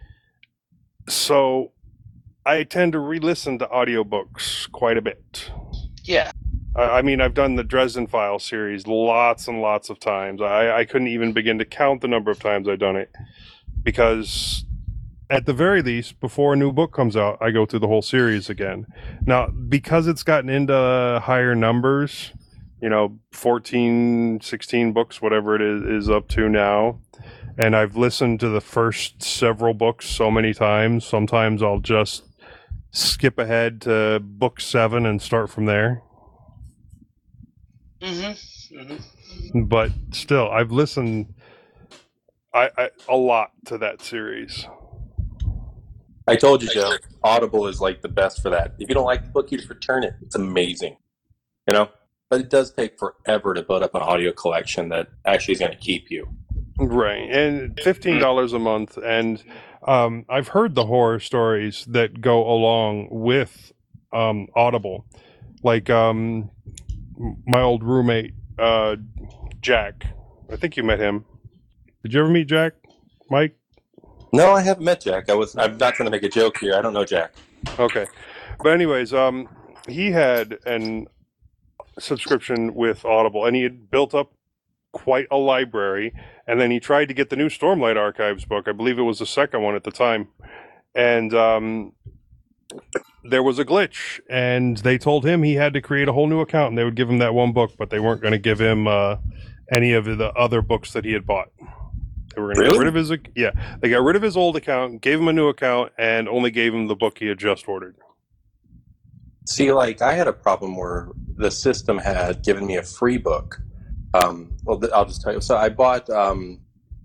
So I tend to re-listen to audiobooks quite a bit. Yeah. I mean, I've done the Dresden Files series lots and lots of times. I couldn't even begin to count the number of times I've done it, because at the very least, before a new book comes out, I go through the whole series again. Now, because it's gotten into higher numbers, 14, 16 books, whatever it is up to now, and I've listened to the first several books so many times, sometimes I'll just skip ahead to book 7 and start from there. But still, I've listened a lot to that series. I told you, Joe, Audible is like the best for that. If you don't like the book, you just return it. It's amazing. But it does take forever to build up an audio collection that actually is going to keep you. Right, and $15 a month, and I've heard the horror stories that go along with Audible. Like my old roommate, Jack. I think you met him. Did you ever meet Jack, Mike? No, I haven't met Jack. I'm not trying to make a joke here. I don't know Jack. Okay, but anyways, he had an subscription with Audible, and he had built up quite a library, and then he tried to get the new Stormlight Archives book. I believe it was the second one at the time, and there was a glitch, and they told him he had to create a whole new account, and they would give him that one book, but they weren't going to give him any of the other books that he had bought. They were going to get rid of his... Yeah, they got rid of his old account, gave him a new account, and only gave him the book he had just ordered. See, like, I had a problem where the system had given me a free book. Well, I'll just tell you. So I bought... John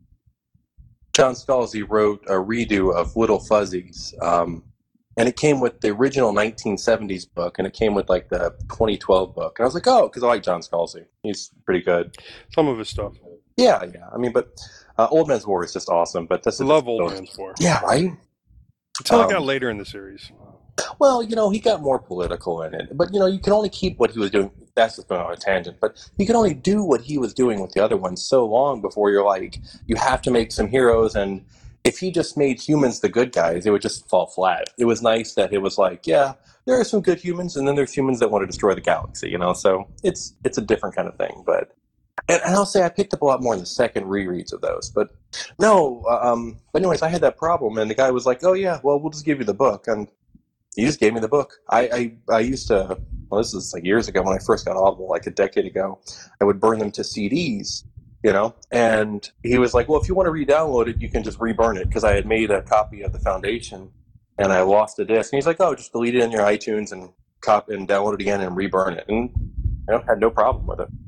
Scalzi wrote a redo of Little Fuzzies, and it came with the original 1970s book, and it came with, like, the 2012 book. And I was like, oh, because I like John Scalzi. He's pretty good. Some of his stuff. Yeah. I mean, but Old Man's War is just awesome. But this is love Old Man's War. Yeah, right? Until it got later in the series. Well, he got more political in it. But, you can only keep what he was doing. That's just going on a tangent. But you can only do what he was doing with the other ones so long before you're like, you have to make some heroes. And if he just made humans the good guys, it would just fall flat. It was nice that it was like, yeah, there are some good humans, and then there's humans that want to destroy the galaxy, So it's a different kind of thing. But and I'll say I picked up a lot more in the second rereads of those. But no, but anyways, I had that problem, and the guy was like, oh, yeah, well, we'll just give you the book. And he just gave me the book. I used to, well, this is like years ago when I first got Audible, like a decade ago, I would burn them to CDs, and he was like, well, if you want to re-download it, you can just re-burn it, because I had made a copy of the Foundation, and I lost the disc. And he's like, oh, just delete it in your iTunes and download it again and re-burn it. And had no problem with it.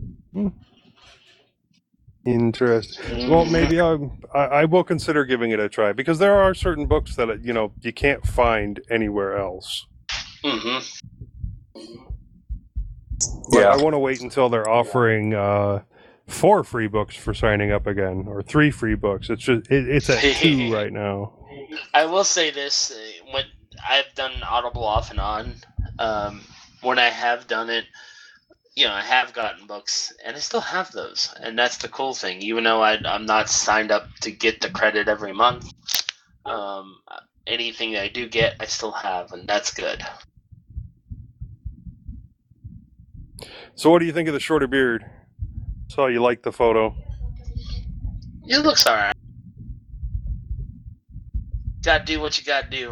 Interesting. Well, maybe I will consider giving it a try, because there are certain books that you can't find anywhere else. Mm-hmm. But I want to wait until they're offering 4 free books for signing up again, or 3 free books. It's just it's at 2 right now. I will say this: when I've done Audible off and on, when I have done it, I have gotten books, and I still have those, and that's the cool thing. Even though I'm not signed up to get the credit every month, anything I do get, I still have, and that's good. So what do you think of the shorter beard? Saw you liked the photo. It looks alright. Gotta do what you gotta do.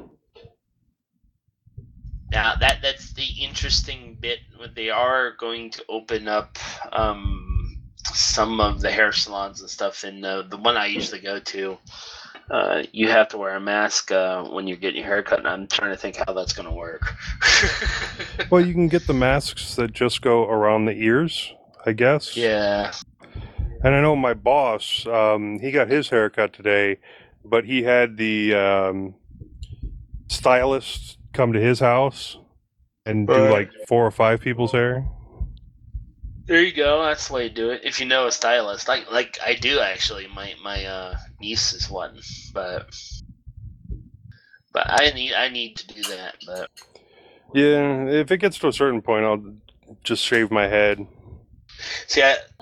Now, that's the interesting bit. They are going to open up some of the hair salons and stuff. In the one I usually go to, you have to wear a mask when you're getting your hair cut, and I'm trying to think how that's going to work. Well, you can get the masks that just go around the ears, I guess. Yeah. And I know my boss, he got his hair cut today, but he had the stylist come to his house and do like 4 or 5 people's hair. There you go. That's the way to do it. If you know a stylist, like I do actually. My niece is one, but I need to do that. But yeah, if it gets to a certain point, I'll just shave my head. See,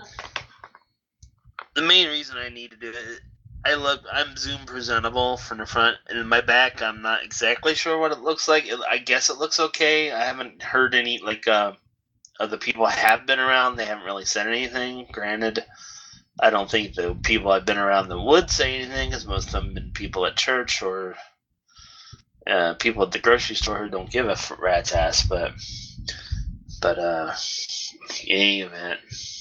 the main reason I need to do it, I'm Zoom presentable from the front, and in my back, I'm not exactly sure what it looks like. I guess it looks okay. I haven't heard any, of the people I have been around, they haven't really said anything. Granted, I don't think the people I've been around that would say anything, because most of them have been people at church or people at the grocery store who don't give a rat's ass. But in any event,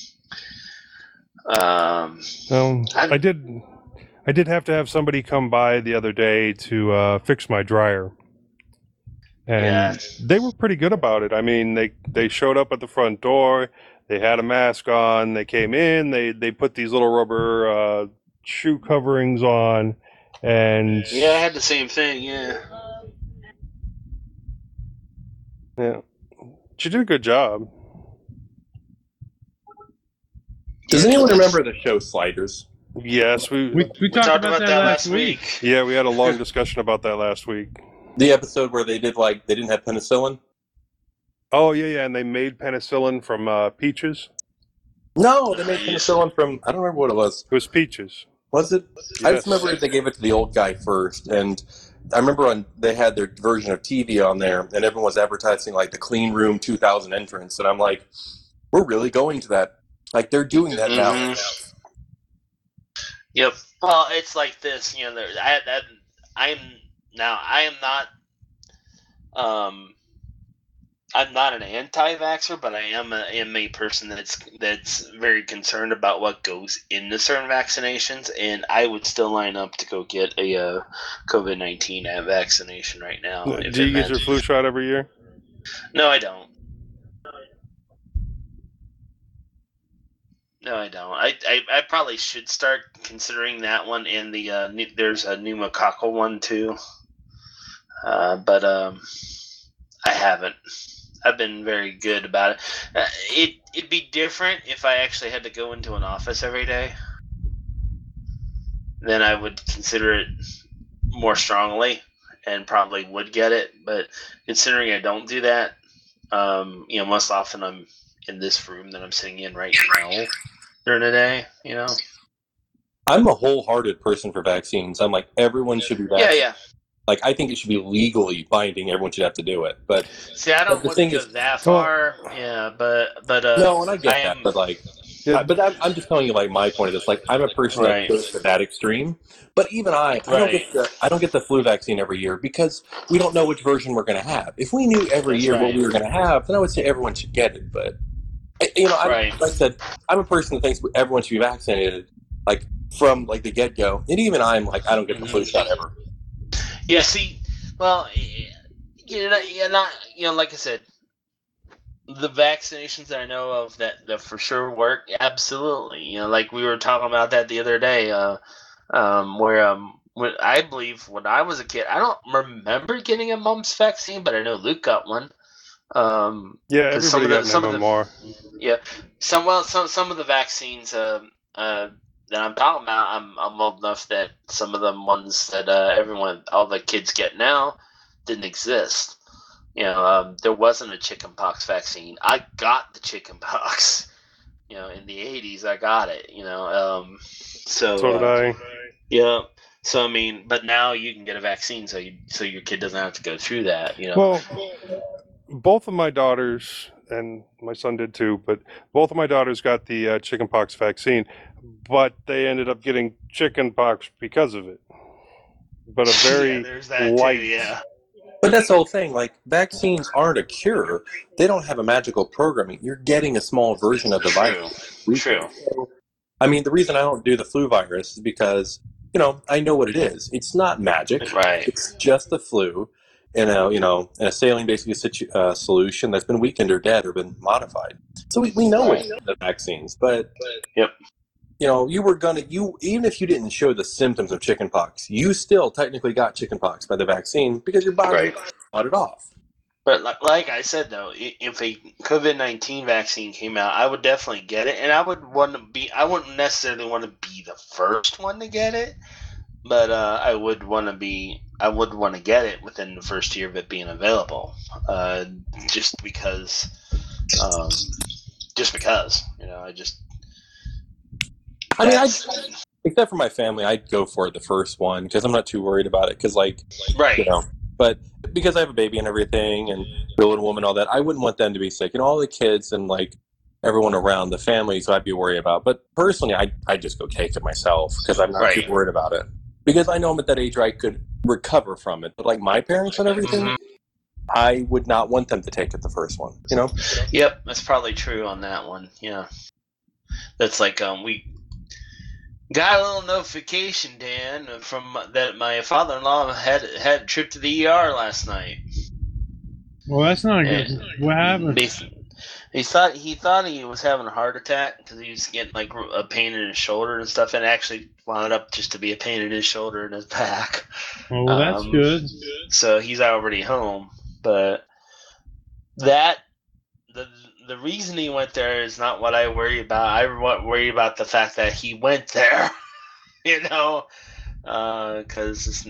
I did have to have somebody come by the other day to fix my dryer. And they were pretty good about it. I mean, they showed up at the front door. They had a mask on. They came in. They put these little rubber shoe coverings on. And yeah, I had the same thing, yeah. Yeah. She did a good job. Does anyone remember the show Sliders? Yes, we talked about that last week. Yeah, we had a long discussion about that last week. The episode where they didn't have penicillin. Oh yeah, and they made penicillin from peaches. No, they made penicillin from, I don't remember what it was. It was peaches. Was it? Yes. I just remember they gave it to the old guy first, and I remember when they had their version of TV on there, and everyone was advertising like the Clean Room 2000 entrance, and I'm like, we're really going to that. Like, they're doing that now. Yep. Well, it's like this, you know. I'm not an anti-vaxxer, but I am a person that's very concerned about what goes into certain vaccinations, and I would still line up to go get a COVID-19 vaccination right now. Do you get your flu shot every year? No, I don't. No, I don't. I probably should start considering that one, and there's a pneumococcal one too, but I haven't. I've been very good about it. It'd be different if I actually had to go into an office every day. Then I would consider it more strongly and probably would get it. But considering I don't do that, most often I'm in this room that I'm sitting in right now during the day, I'm a wholehearted person for vaccines. I'm like, everyone should be vaccinated. Yeah. Like, I think it should be legally binding. Everyone should have to do it. But see, I don't want to go that far. Yeah, but no, and I get that. But like, but I'm just telling you, like, my point of this. Like, I'm a person that goes to that extreme. But even I don't get the flu vaccine every year because we don't know which version we're going to have. If we knew every year what we were going to have, then I would say everyone should get it. But like I said, I'm a person that thinks everyone should be vaccinated, like from like the get go. And even I'm like, I don't get the flu shot ever. Yeah, see, well, like I said, the vaccinations that I know of that for sure work, absolutely. Like we were talking about that the other day, when I believe when I was a kid, I don't remember getting a mumps vaccine, but I know Luke got one. Yeah, everybody got an MMR. Yeah, some of the vaccines that I'm talking about, I'm old enough that some of them ones that all the kids get now didn't exist. There wasn't a chickenpox vaccine. I got the chickenpox. In the 80s, I got it. So did I. Yeah. So I mean, but now you can get a vaccine, so your kid doesn't have to go through that. Well, both of my daughters, and my son did too, but both of my daughters got the chickenpox vaccine, but they ended up getting chickenpox because of it. But a very light. Too, yeah. But that's the whole thing. Like, vaccines aren't a cure. They don't have a magical programming. You're getting a small version of the virus. True. I mean, the reason I don't do the flu virus is because, I know what it is. It's not magic. Right. It's just the flu. In a saline-based solution that's been weakened or dead or been modified. So we know it's the vaccines, but yep. Even if you didn't show the symptoms of chickenpox, you still technically got chickenpox by the vaccine because your body fought it off. But like I said, though, if a COVID-19 vaccine came out, I would definitely get it, and I wouldn't necessarily want to be the first one to get it, but I would want to get it within the first year of it being available, just because, except for my family, I'd go for it the first one because I'm not too worried about it. Because, but because I have a baby and everything, and a little woman, all that, I wouldn't want them to be sick. All the kids and like everyone around the family, so I'd be worried about. But personally, I'd just go take it myself because I'm not too worried about it. Because I know I'm at that age where I could recover from it. But like my parents and everything, I would not want them to take it the first one. Yep, that's probably true on that one. Yeah, that's like we got a little notification, Dan, from that my father-in-law had a trip to the ER last night. Well, that's not good. What happened? He thought he was having a heart attack because he was getting like a pain in his shoulder and stuff, and actually wound up just to be a pain in his shoulder and his back. Well, that's good. So he's already home, but the reason he went there is not what I worry about. I worry about the fact that he went there. Because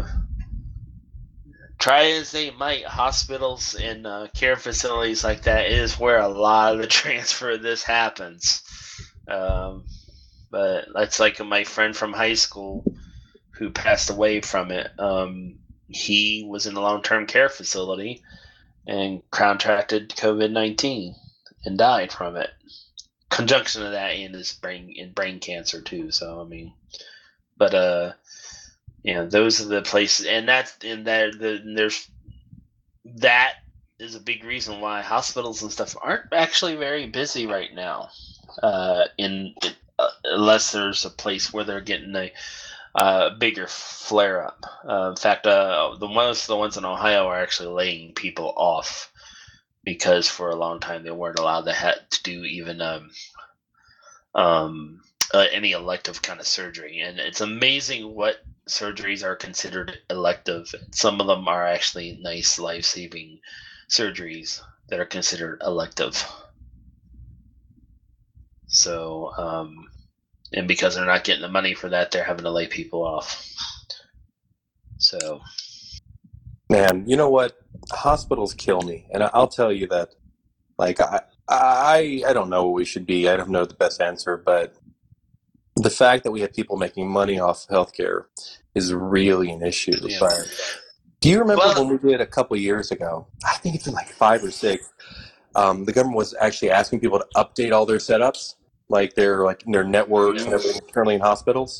try as they might, hospitals and care facilities like that is where a lot of the transfer of this happens. But that's like my friend from high school who passed away from it. He was in a long-term care facility and contracted COVID-19 and died from it. Conjunction of that and his brain cancer too. So those are the places, and there's that is a big reason why hospitals and stuff aren't actually very busy right now. Unless there's a place where they're getting a bigger flare up. In fact, the ones in Ohio are actually laying people off because for a long time they weren't allowed to do even any elective kind of surgery. And it's amazing what surgeries are considered elective. Some of them are actually nice life-saving surgeries that are considered elective. So, and because they're not getting the money for that, they're having to lay people off. So, man, you know what? Hospitals kill me, and I'll tell you that. Like, I don't know what we should be. I don't know the best answer, but the fact that we have people making money off healthcare is really an issue. Yeah. But do you remember when we did a couple years ago? I think it's been like 5 or 6. The government was actually asking people to update all their setups, like their networks and everything currently in hospitals.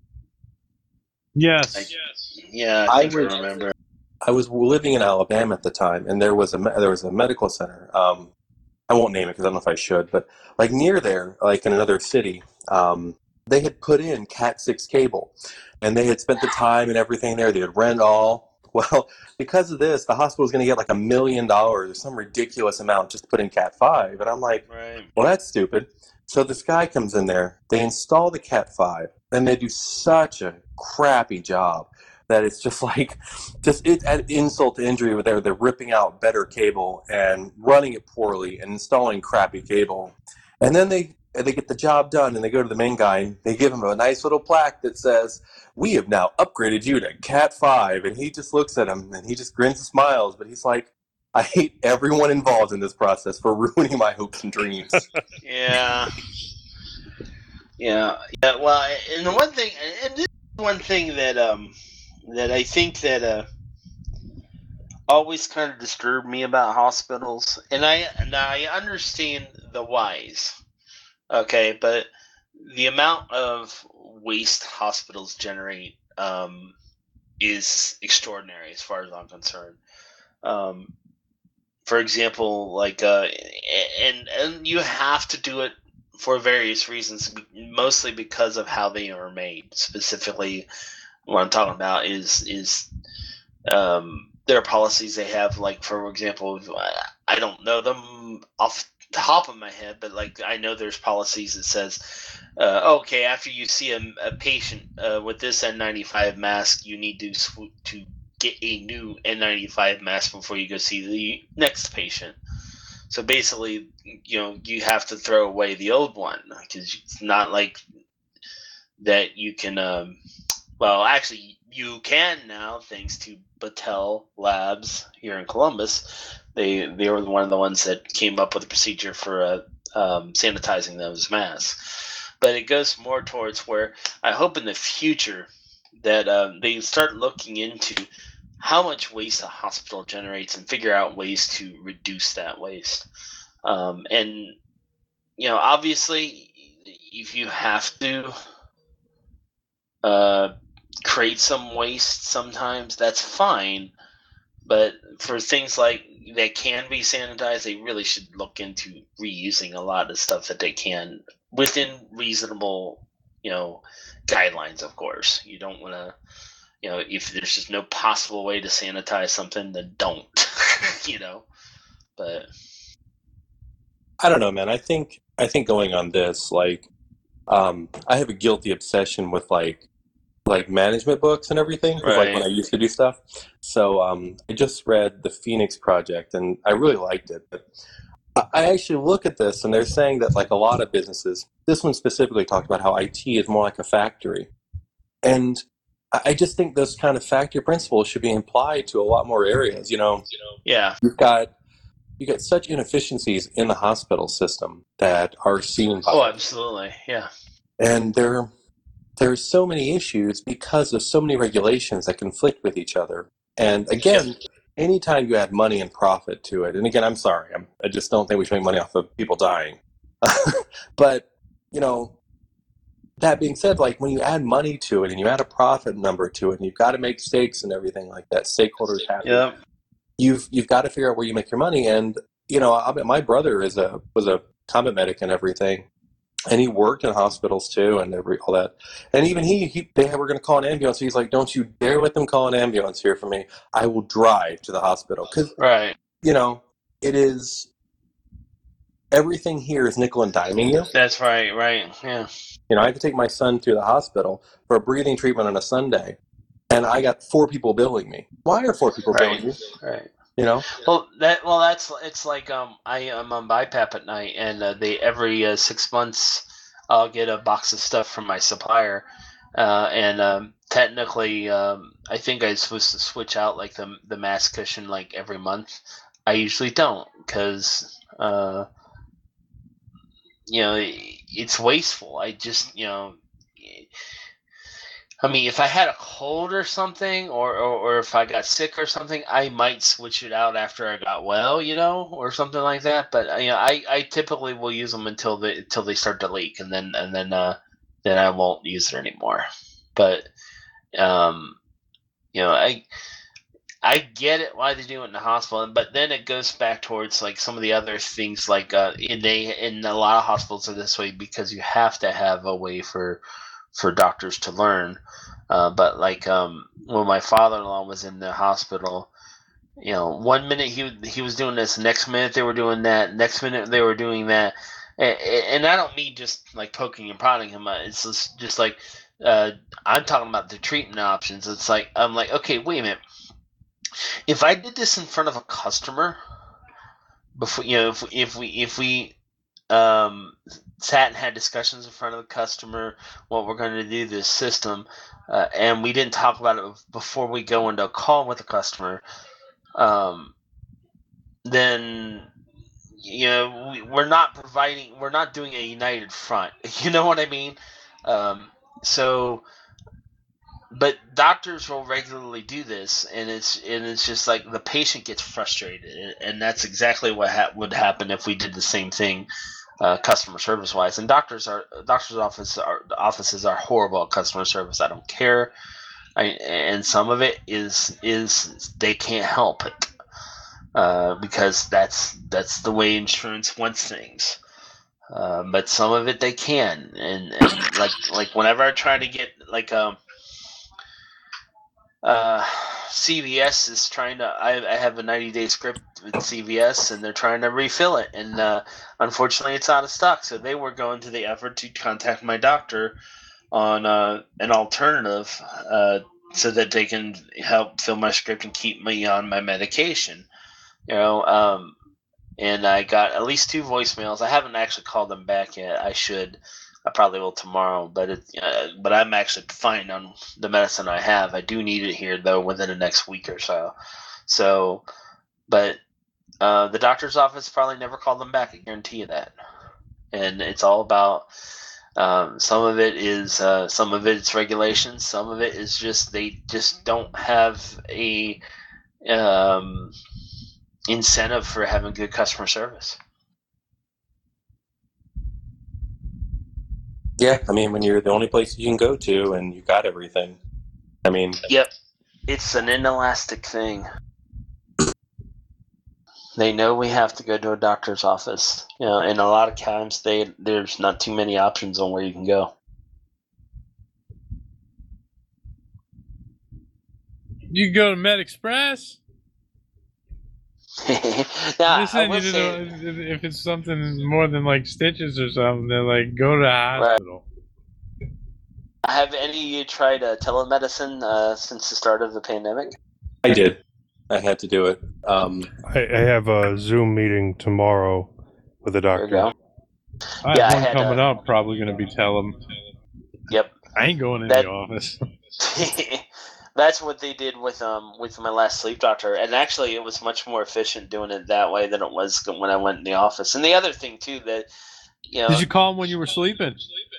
Yes. I think I remember. I was living in Alabama at the time, and there was a medical center. I won't name it because I don't know if I should, but like near there, like in another city, they had put in Cat6 cable, and they had spent the time and everything there. They would rent all. Well, because of this, the hospital was going to get like $1 million or some ridiculous amount just to put in Cat5. And I'm like, well, that's stupid. So this guy comes in there, they install the Cat5, and they do such a crappy job that it's just like, at insult to injury with they're ripping out better cable and running it poorly and installing crappy cable. And then they get the job done, and they go to the main guy, and they give him a nice little plaque that says, "We have now upgraded you to Cat5." And he just looks at him, and he just grins and smiles, but he's like, I hate everyone involved in this process for ruining my hopes and dreams. Yeah. Well, and the one thing, and this is one thing that I think that always kind of disturbed me about hospitals, and I understand the whys. Okay, but the amount of waste hospitals generate is extraordinary as far as I'm concerned. For example, like, and you have to do it for various reasons, mostly because of how they are made. Specifically, what I'm talking about is their policies they have. Like, for example, I don't know them off top of my head, but like I know there's policies that says, okay, after you see a patient with this N95 mask, you need to get a new N95 mask before you go see the next patient. So basically, you have to throw away the old one because it's not like that you can. Well, actually, you can now, thanks to Battelle Labs here in Columbus. They were one of the ones that came up with a procedure for sanitizing those masks. But it goes more towards where I hope in the future that they start looking into how much waste a hospital generates and figure out ways to reduce that waste. And, obviously, if you have to create some waste sometimes, that's fine. But for things like that can be sanitized, they really should look into reusing a lot of stuff that they can within reasonable, guidelines, of course. You don't want to, if there's just no possible way to sanitize something, then don't, But I don't know, man. I think going on this, like, I have a guilty obsession with like management books and everything, like when I used to do stuff. So I just read The Phoenix Project, and I really liked it. But I actually look at this, and they're saying that like a lot of businesses, this one specifically talked about how IT is more like a factory. And I just think those kind of factory principles should be applied to a lot more areas. Yeah. You've got such inefficiencies in the hospital system that are seen by. Oh, absolutely. Yeah. And there's so many issues because of so many regulations that conflict with each other. And again, anytime you add money and profit to it, and again, I'm sorry, I just don't think we should make money off of people dying. But, that being said, like when you add money to it and you add a profit number to it and you've got to make stakes and everything like that, stakeholders happy. Yeah. You've got to figure out where you make your money. And, my brother was a combat medic and everything. And he worked in hospitals too and all that. And even they were going to call an ambulance. He's like, don't you dare let them call an ambulance here for me. I will drive to the hospital. Because, right. It is, everything here is nickel and diming you. That's right, yeah. I had to take my son to the hospital for a breathing treatment on a Sunday. And I got 4 people billing me. Why are 4 people billing me? Right. It's like I am on BiPAP at night, and they every 6 months I'll get a box of stuff from my supplier, and technically I think I'm supposed to switch out like the mask cushion like every month. I usually don't because it's wasteful. I just if I had a cold or something, or if I got sick or something, I might switch it out after I got well, or something like that. But I typically will use them until they start to leak, and then I won't use it anymore. But I get it why they do it in the hospital, but then it goes back towards like some of the other things, like in a lot of hospitals are this way because you have to have a way for doctors to learn. But like when my father-in-law was in the hospital, 1 minute he was doing this, next minute they were doing that, next minute they were doing that, and I don't mean just like poking and prodding him. It's just like I'm talking about the treatment options. It's like I'm like, okay, wait a minute. If I did this in front of a customer, before if we sat and had discussions in front of the customer, what we're going to do, this system, and we didn't talk about it before we go into a call with the customer, then we're not doing a united front. You know what I mean? But doctors will regularly do this, and it's just like the patient gets frustrated, and that's exactly what would happen if we did the same thing, customer service wise. And doctors' offices are horrible at customer service. I don't care, and some of it is they can't help it because that's the way insurance wants things. But some of it they can, and like whenever I try to get like CVS is trying to. I have a 90-day script with CVS, and they're trying to refill it, and unfortunately, it's out of stock. So they were going to the effort to contact my doctor on an alternative, so that they can help fill my script and keep me on my medication. And I got at least 2 voicemails. I haven't actually called them back yet. I should. I probably will tomorrow, but I'm actually fine on the medicine I have. I do need it here though within the next week or so. So, but the doctor's office probably never called them back. I guarantee you that. And it's all about some of it's regulations. Some of it is just they just don't have a incentive for having good customer service. Yeah, I mean, when you're the only place you can go to and you got everything. I mean... Yep. It's an inelastic thing. They know we have to go to a doctor's office. And a lot of times there's not too many options on where you can go. You can go to MedExpress. Now, listen, if it's something more than like stitches or something, then like go to a hospital. Right. Have any of you tried telemedicine since the start of the pandemic? I did. I had to do it. I have a Zoom meeting tomorrow with a doctor. I have one coming up. Probably going to be tele. Yep. I ain't going in the office. That's what they did with my last sleep doctor, and actually it was much more efficient doing it that way than it was when I went in the office. And the other thing too that did you call him when you were sleeping?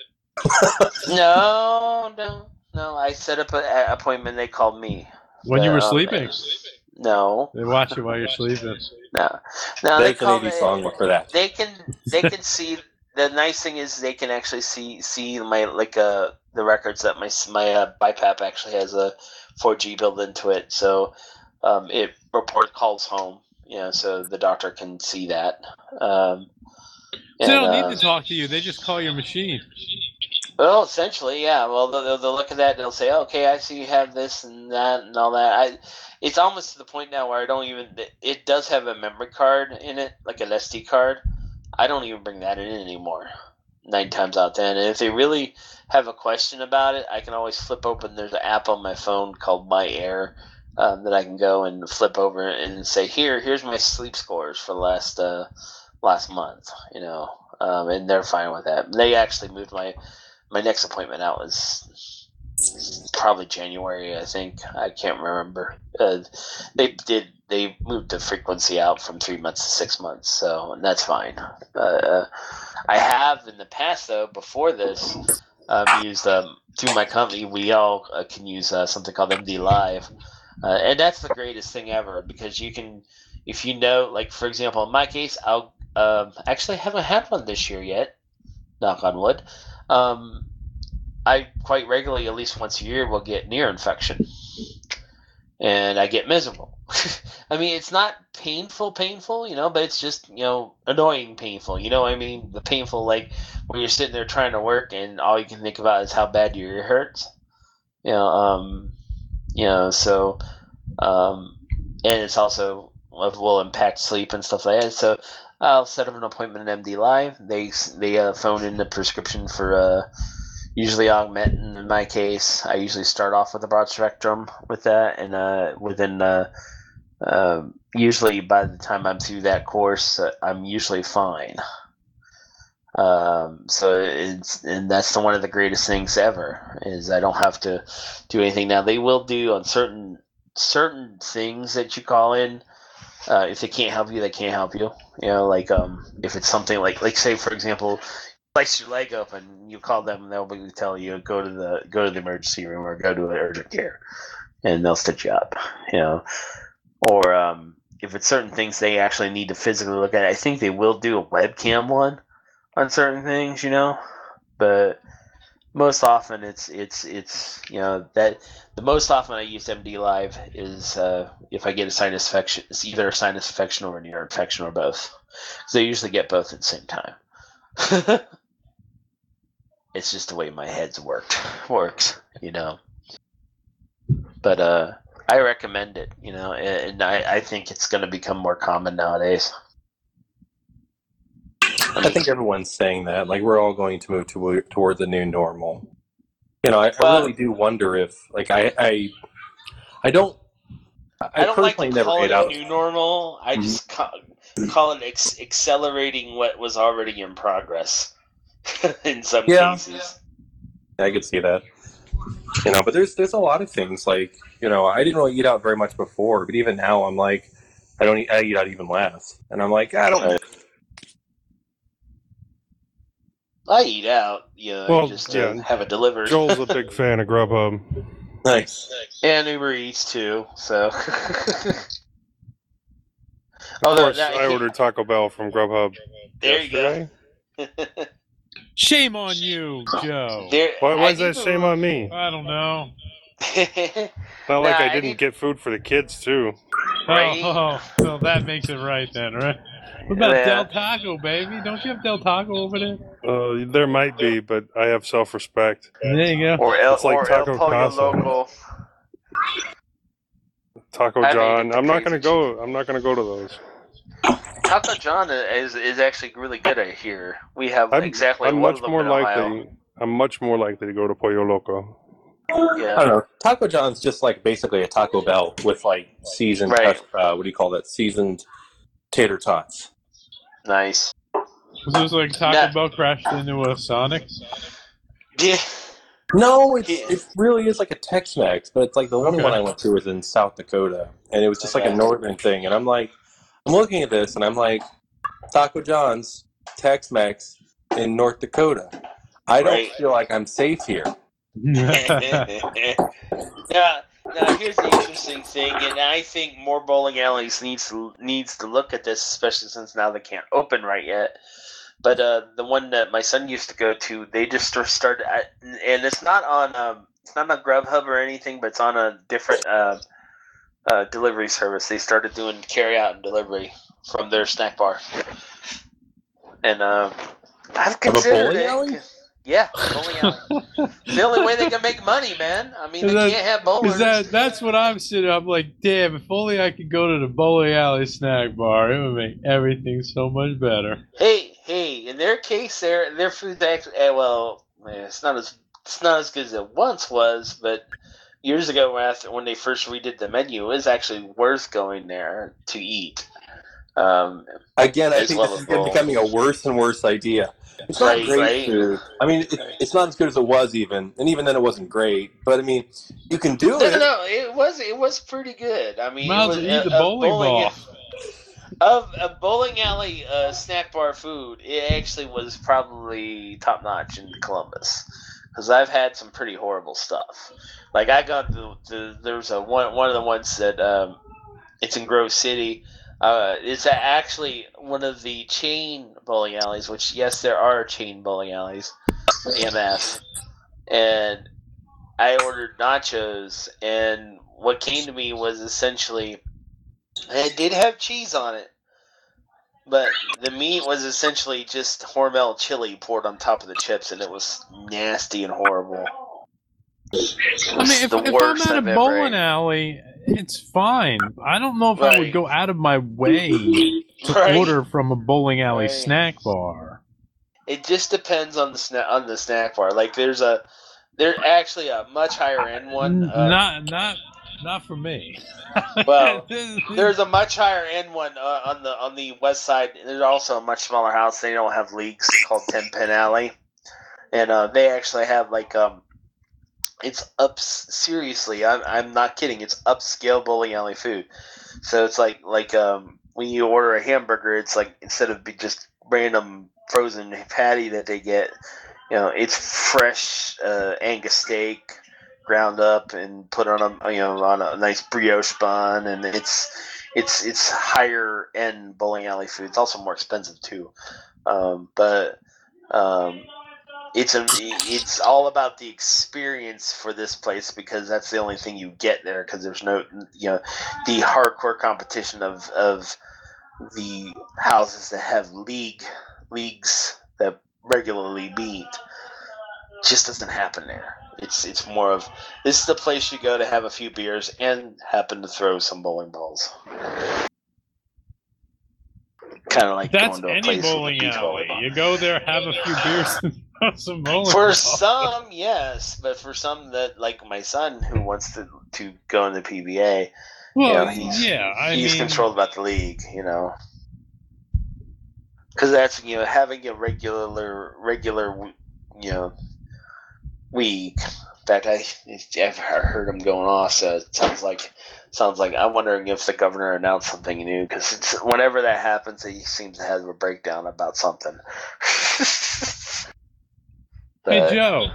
No. I set up an appointment. They called me when you were sleeping. No, they watch you while you're sleeping. No. They an 80s song for that. They can see. The nice thing is they can actually see my the records that my BiPAP actually has a 4G built into it, so it calls home. So the doctor can see that. So they don't need to talk to you; they just call your machine. Well, essentially, yeah. Well, they'll look at that and they'll say, "Okay, I see you have this and that and all that." It's almost to the point now where I don't even. It does have a memory card in it, like an SD card. I don't even bring that in anymore. 9 times out of 10. And if they really have a question about it, I can always flip open. There's an app on my phone called My Air that I can go and flip over and say, here's my sleep scores for the last month. And they're fine with that. They actually moved my next appointment out was probably January, I think. I can't remember. They moved the frequency out from 3 months to 6 months, so that's fine. I have in the past, though, before this, used through my company. We all can use something called MD Live, and that's the greatest thing ever because you can, if you know, like for example, in my case, I'll actually haven't had one this year yet. Knock on wood. I quite regularly, at least once a year, will get ear infection, and I get miserable. I mean, it's not painful, but it's just, annoying painful. I mean, the painful, like when you're sitting there trying to work and all you can think about is how bad your ear hurts. And it's also will impact sleep and stuff like that. So I'll set up an appointment at MD Live. They phone in the prescription for usually Augmentin. In my case, I usually start off with a broad spectrum with that, and within usually by the time I'm through that course, I'm usually fine. And that's one of the greatest things ever is I don't have to do anything. Now they will do on certain things that you call in. If they can't help you, they can't help you. Like if it's something like say for example, slice your leg open, you call them, they'll tell you go to the emergency room or go to urgent care, and they'll stitch you up. Or if it's certain things they actually need to physically look at, I think they will do a webcam one on certain things, but most often it's that the most often I use MD Live is if I get a sinus infection, it's either a sinus infection or an ear infection or both. So they usually get both at the same time. It's just the way my head's works, But I recommend it, and I think it's going to become more common nowadays. I think everyone's saying that. Like, we're all going to move towards a new normal. I really do wonder if, like, I don't like to call it a new normal. I just call it accelerating what was already in progress in some cases. I could see that. But there's a lot of things, like, I didn't really eat out very much before, but even now I'm like, I eat out even less. And I'm like, I don't... I eat out, just to have it delivered. Joel's a big fan of Grubhub. Nice. And Uber Eats, too, so... Of course, I ordered Taco Bell from Grubhub yesterday. You go. Shame on you, Joe. Why is that shame on me? I don't know. Not like I didn't get food for the kids, too. Right? Oh, well, that makes it right then, right? What about Del Taco, baby? Don't you have Del Taco over there? There might be, but I have self-respect. There you go. It's like Taco El Pollo Loco. Taco John. I'm not gonna go to those. Taco John is actually really good. I hear we have exactly one of them in Ohio. I'm much more likely to go to Pollo Loco. Yeah. I don't know. Taco John's just like basically a Taco Bell with like seasoned, what do you call that? Seasoned tater tots. Nice. Was this like Taco Bell crashed into a Sonic? Yeah. No, it really is like a Tex-Mex, but it's like the only one I went to was in South Dakota, and it was just like a northern thing. And I'm looking at this, and I'm like, Taco John's Tex-Mex in North Dakota. I don't feel like I'm safe here. Now here's the interesting thing, and I think more bowling alleys needs to look at this, especially since now they can't open right yet. But the one that my son used to go to, they just started, and it's not on Grubhub or anything, but it's on a different delivery service. They started doing carry out and delivery from their snack bar, and I've considered it. Yeah, bowling alley. The only way they can make money, man. I mean, they can't have bowlers. That's what I'm sitting. I'm like, damn! If only I could go to the bowling alley snack bar, it would make everything so much better. Hey! In their case, their food's actually it's not as good as it once was, but years ago, when they first redid the menu, it was actually worth going there to eat. Again, I think this is becoming a worse and worse idea. It's not great food. I mean, it's not as good as it was even, and even then it wasn't great. But I mean, you can do it. No, it was pretty good. I mean, it was the bowling ball. Of a bowling alley snack bar food, it actually was probably top notch in Columbus, because I've had some pretty horrible stuff. Like I got there's one of the ones that it's in Grove City. It's actually one of the chain bowling alleys, which, yes, there are chain bowling alleys, EMF. And I ordered nachos, and what came to me was essentially, it did have cheese on it, but the meat was essentially just Hormel chili poured on top of the chips, and it was nasty and horrible. I mean, if I'm at a bowling alley, it's fine. I don't know if I would go out of my way to order from a bowling alley snack bar. It just depends on the snack bar. Like there's actually a much higher end one. Not for me. Well, there's a much higher end one on the west side. There's also a much smaller house. They don't have leagues, called 10 Pin Alley, and they actually have like it's up, seriously, I'm not kidding, it's upscale bowling alley food. So it's like when you order a hamburger, it's like, instead of just random frozen patty that they get, it's fresh Angus steak ground up and put on a nice brioche bun, and it's higher end bowling alley food. It's also more expensive too, but it's all about the experience for this place, because that's the only thing you get there, because there's no, the hardcore competition of the houses that have leagues that regularly meet just doesn't happen there. It's more of, this is the place you go to have a few beers and happen to throw some bowling balls. Kind of like that's going to a any place bowling alley. You go there, have a few beers, and throw some bowling For balls. some, yes, but for some that, like my son, who wants to go in the PBA, he's controlled about the league, because that's having a regular week. In fact, I've heard him going off, so it sounds like I'm wondering if the governor announced something new, because whenever that happens, he seems to have a breakdown about something. Hey Joe.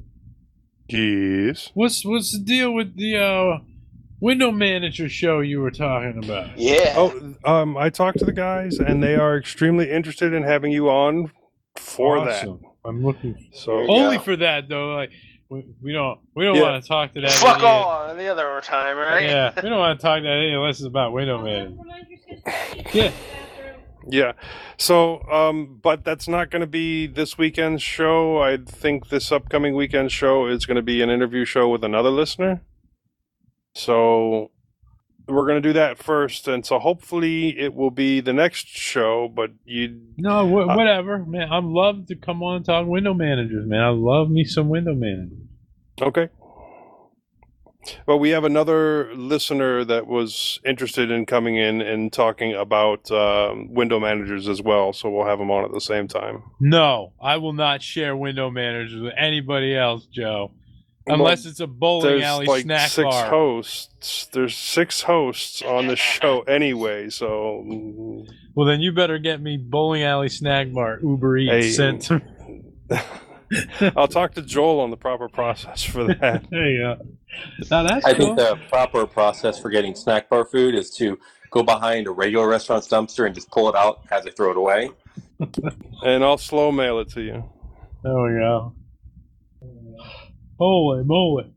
Yes. What's the deal with the window manager show you were talking about? Yeah. Oh, I talked to the guys, and they are extremely interested in having you on for that. I'm looking. So only for that though. Like we don't want to talk to that. Fuck all the other time, right? Yeah, we don't want to talk to that unless it's about window management. Yeah. Yeah. So, but that's not going to be this weekend's show. I think this upcoming weekend show is going to be an interview show with another listener. So we're going to do that first, and so hopefully it will be the next show. But whatever, man. I'd love to come on and talk window managers, man. I love me some window managers. Okay. Well, we have another listener that was interested in coming in and talking about window managers as well, so we'll have him on at the same time. No, I will not share window managers with anybody else, Joe. Unless it's a bowling alley like snack six bar. hosts. There's 6 hosts on the show anyway, so. Well, then you better get me bowling alley snack bar Uber Eats sent to me. I'll talk to Joel on the proper process for that. There you go. Now that's I cool. think the proper process for getting snack bar food is to go behind a regular restaurant's dumpster and just pull it out as they throw it away. And I'll slow mail it to you. There we go. Holy moly.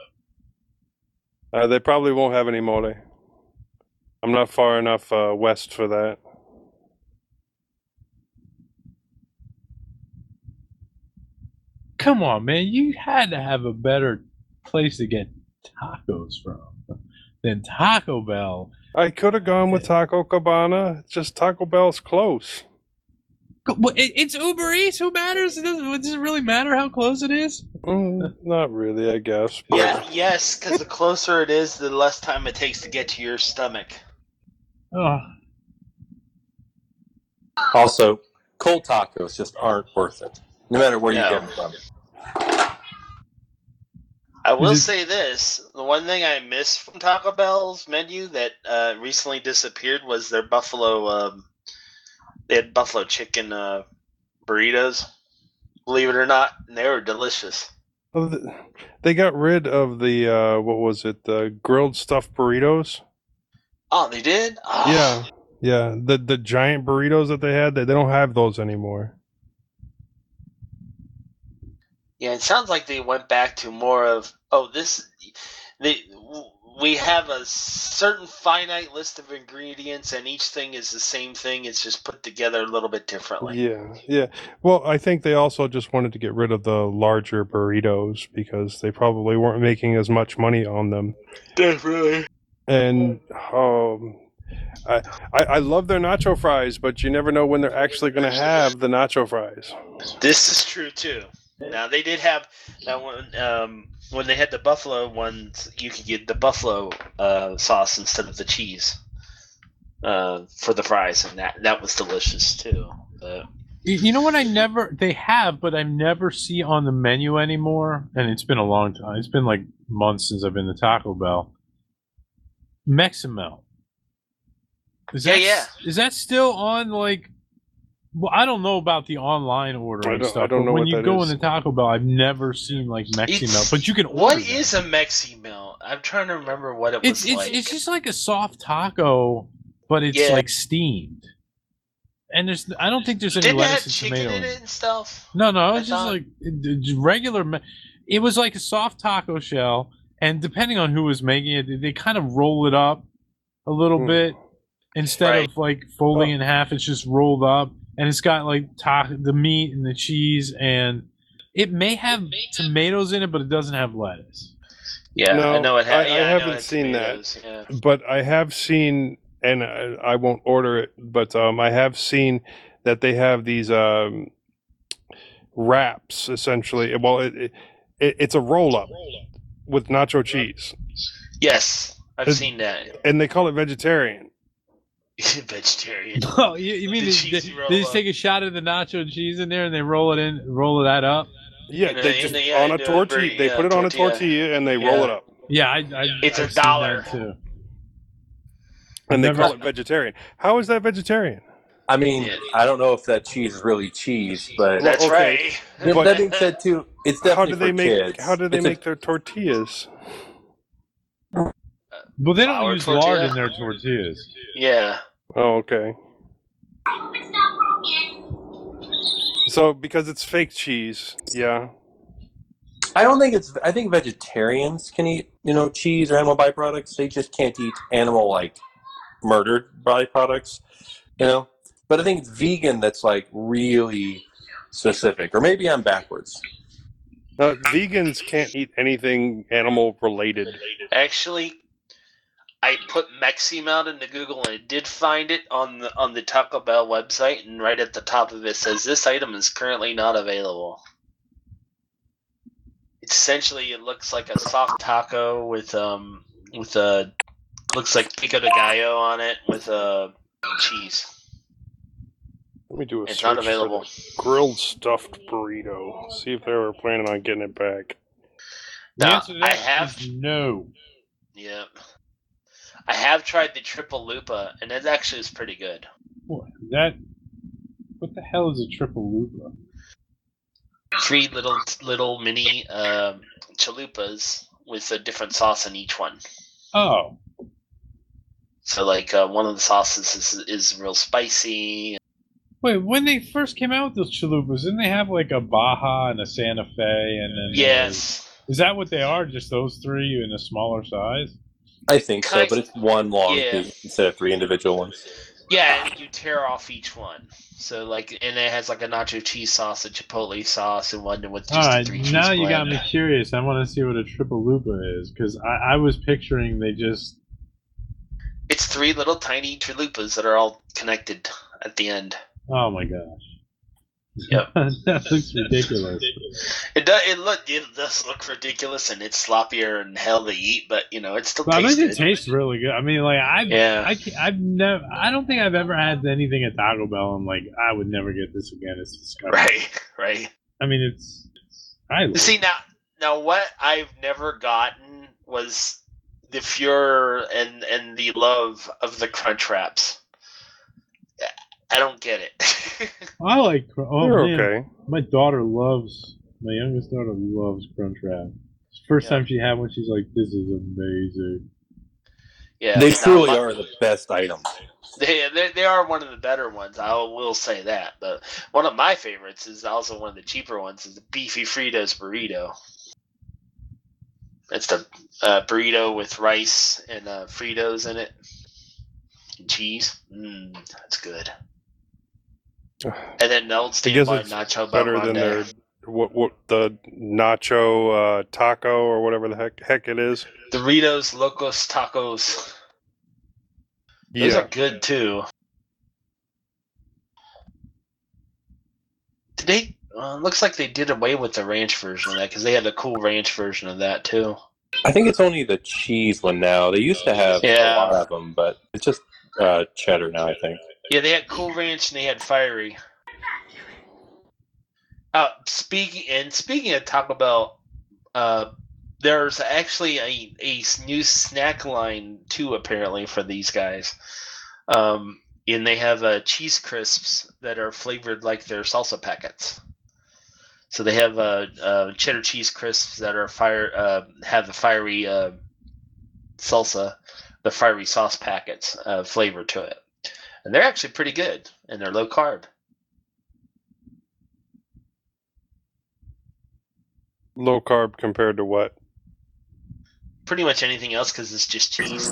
They probably won't have any mole. I'm not far enough west for that. Come on, man. You had to have a better place to get tacos from than Taco Bell. I could have gone with Taco Cabana. It's just Taco Bell's close. It's Uber Eats. Who matters? Does it really matter how close it is? Not really, I guess. But... Yeah, yes, because the closer it is, the less time it takes to get to your stomach. Oh. Also, cold tacos just aren't worth it, no matter where you get them from. I will say this: the one thing I miss from Taco Bell's menu that recently disappeared was their buffalo. They had buffalo chicken burritos. Believe it or not, and they were delicious. They got rid of the what was it? The grilled stuffed burritos. Oh, they did. Oh. Yeah. The giant burritos that they had, they don't have those anymore. Yeah, it sounds like they went back to more of we have a certain finite list of ingredients, and each thing is the same thing. It's just put together a little bit differently. Yeah. Well, I think they also just wanted to get rid of the larger burritos because they probably weren't making as much money on them. Definitely. And I love their nacho fries, but you never know when they're actually going to have the nacho fries. This is true too. Now they did have that one. When they had the buffalo ones, you could get the buffalo sauce instead of the cheese for the fries, and that was delicious too. But... You know what? They have, but I never see on the menu anymore, and it's been a long time. It's been like months since I've been to Taco Bell. Meximel. Is that still on, like... Well, I don't know about the online ordering stuff, I don't know but when what you that go is. into Taco Bell, I've never seen, like, Meximel. But you can order What that. is a Meximel? I'm trying to remember what it was like. It's just like a soft taco, but it's, like, steamed. And I don't think there's any lettuce and tomato in it and stuff? No, it's just like regular... It was like a soft taco shell, and depending on who was making it, they kind of roll it up a little bit. Instead of, like, folding in half, it's just rolled up. And it's got, like, the meat and the cheese, and it may have tomatoes in it, but it doesn't have lettuce. Yeah, no, I know it has. I haven't seen tomatoes, that. Yeah. But I have seen, and I won't order it, but I have seen that they have these wraps, essentially. Well, it's a roll-up with nacho cheese. Yes, I've seen that. And they call it vegetarian. Vegetarian. Oh, you mean they just take a shot of the nacho cheese in there and they roll that up? Yeah, they just on a tortilla. They put it on a tortilla and they roll it up. Yeah, it's I've $1 too. And they call it vegetarian. How is that vegetarian? I mean, I don't know if that cheese is really cheese, but that's right. That being said, too, it's definitely kids. How do they make their tortillas? Well, they don't use lard in their tortillas. Yeah. Oh, okay. So, because it's fake cheese, yeah. I think vegetarians can eat, cheese or animal byproducts. They just can't eat animal, like, murdered byproducts, But I think it's vegan that's, like, really specific. Or maybe I'm backwards. Vegans can't eat anything animal-related. Actually, I put Meximel into Google and it did find it on the Taco Bell website, and right at the top of it says this item is currently not available. Essentially, it looks like a soft taco with looks like pico de gallo on it with cheese. Let me do a It's search not available. for the grilled stuffed burrito. See if they were planning on getting it back. The answer to that is no. Yep. I have tried the Triple Lupa, and it actually is pretty good. What the hell is a Triple Lupa? 3 little mini chalupas with a different sauce in each one. Oh. So, like, one of the sauces is real spicy. Wait, when they first came out with those chalupas, didn't they have, like, a Baja and a Santa Fe? And then yes. Is that what they are? Just those 3 in a smaller size? I think so, but it's one long piece instead of 3 individual ones. Yeah, and you tear off each one. So, like, and it has, like, a nacho cheese sauce, a chipotle sauce, and one with just a 3 cheese now blend. You got me curious. I want to see what a Triple Lupa is, because I was picturing they just... It's 3 little tiny chalupas that are all connected at the end. Oh my gosh. Yep. That looks ridiculous. It does look ridiculous, and it's sloppier than hell to eat, but it still tastes good. It tastes really good. I mean, like I don't think I've ever had anything at Taco Bell and like I would never get this again. It's disgusting. Right. I mean, See now what I've never gotten was the furor and the love of the Crunch Wraps. I don't get it. I like. Okay. My youngest daughter loves Crunch Wrap. First time she had one, she's like, "This is amazing." Yeah, they truly are the best item. They are one of the better ones. I will say that. But one of my favorites is also one of the cheaper ones. Is the Beefy Fritos burrito. It's the burrito with rice and Fritos in it and cheese. That's good. And then the old standby nacho better than their the nacho taco or whatever the heck it is. Doritos Locos Tacos. Those are good too. Looks like they did away with the ranch version of that because they had a cool ranch version of that too. I think it's only the cheese one now. They used to have a lot of them, but it's just cheddar now, I think. Yeah, they had Cool Ranch and they had Fiery. Speaking of Taco Bell, there's actually a new snack line too, apparently, for these guys. And they have cheese crisps that are flavored like their salsa packets. So they have cheddar cheese crisps that are have the fiery salsa, the fiery sauce packets flavor to it. And they're actually pretty good, and they're low carb. Low carb compared to what? Pretty much anything else because it's just cheese.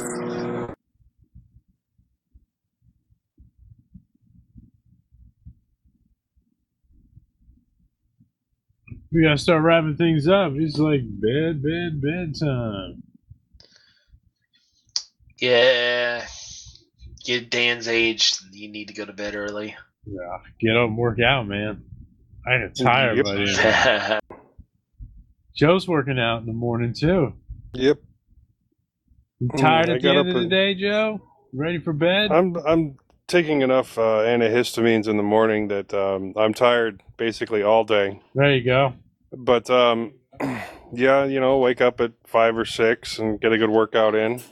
We gotta start wrapping things up. It's like bedtime. Yeah. Get Dan's age, you need to go to bed early. Yeah, get up and work out, man. I get tired by then. Joe's working out in the morning too. Yep. You tired at the end of the day, Joe? Ready for bed? I'm taking enough antihistamines in the morning that I'm tired basically all day. There you go. But yeah, wake up at 5 or 6 and get a good workout in.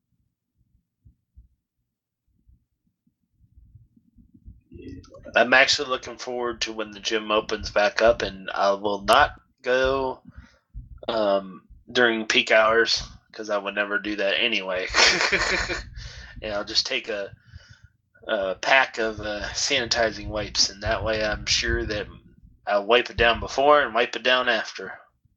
I'm actually looking forward to when the gym opens back up, and I will not go during peak hours because I would never do that anyway. And I'll just take a pack of sanitizing wipes, and that way I'm sure that I'll wipe it down before and wipe it down after.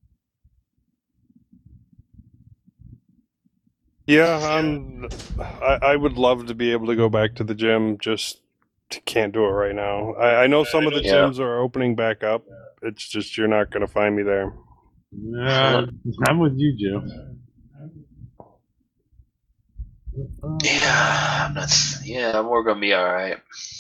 Yeah, I would love to be able to go back to the gym, just can't do it right now. I know some of the gyms are opening back up. It's just you're not going to find me there. I'm with you, Joe. Yeah, we're going to be all right.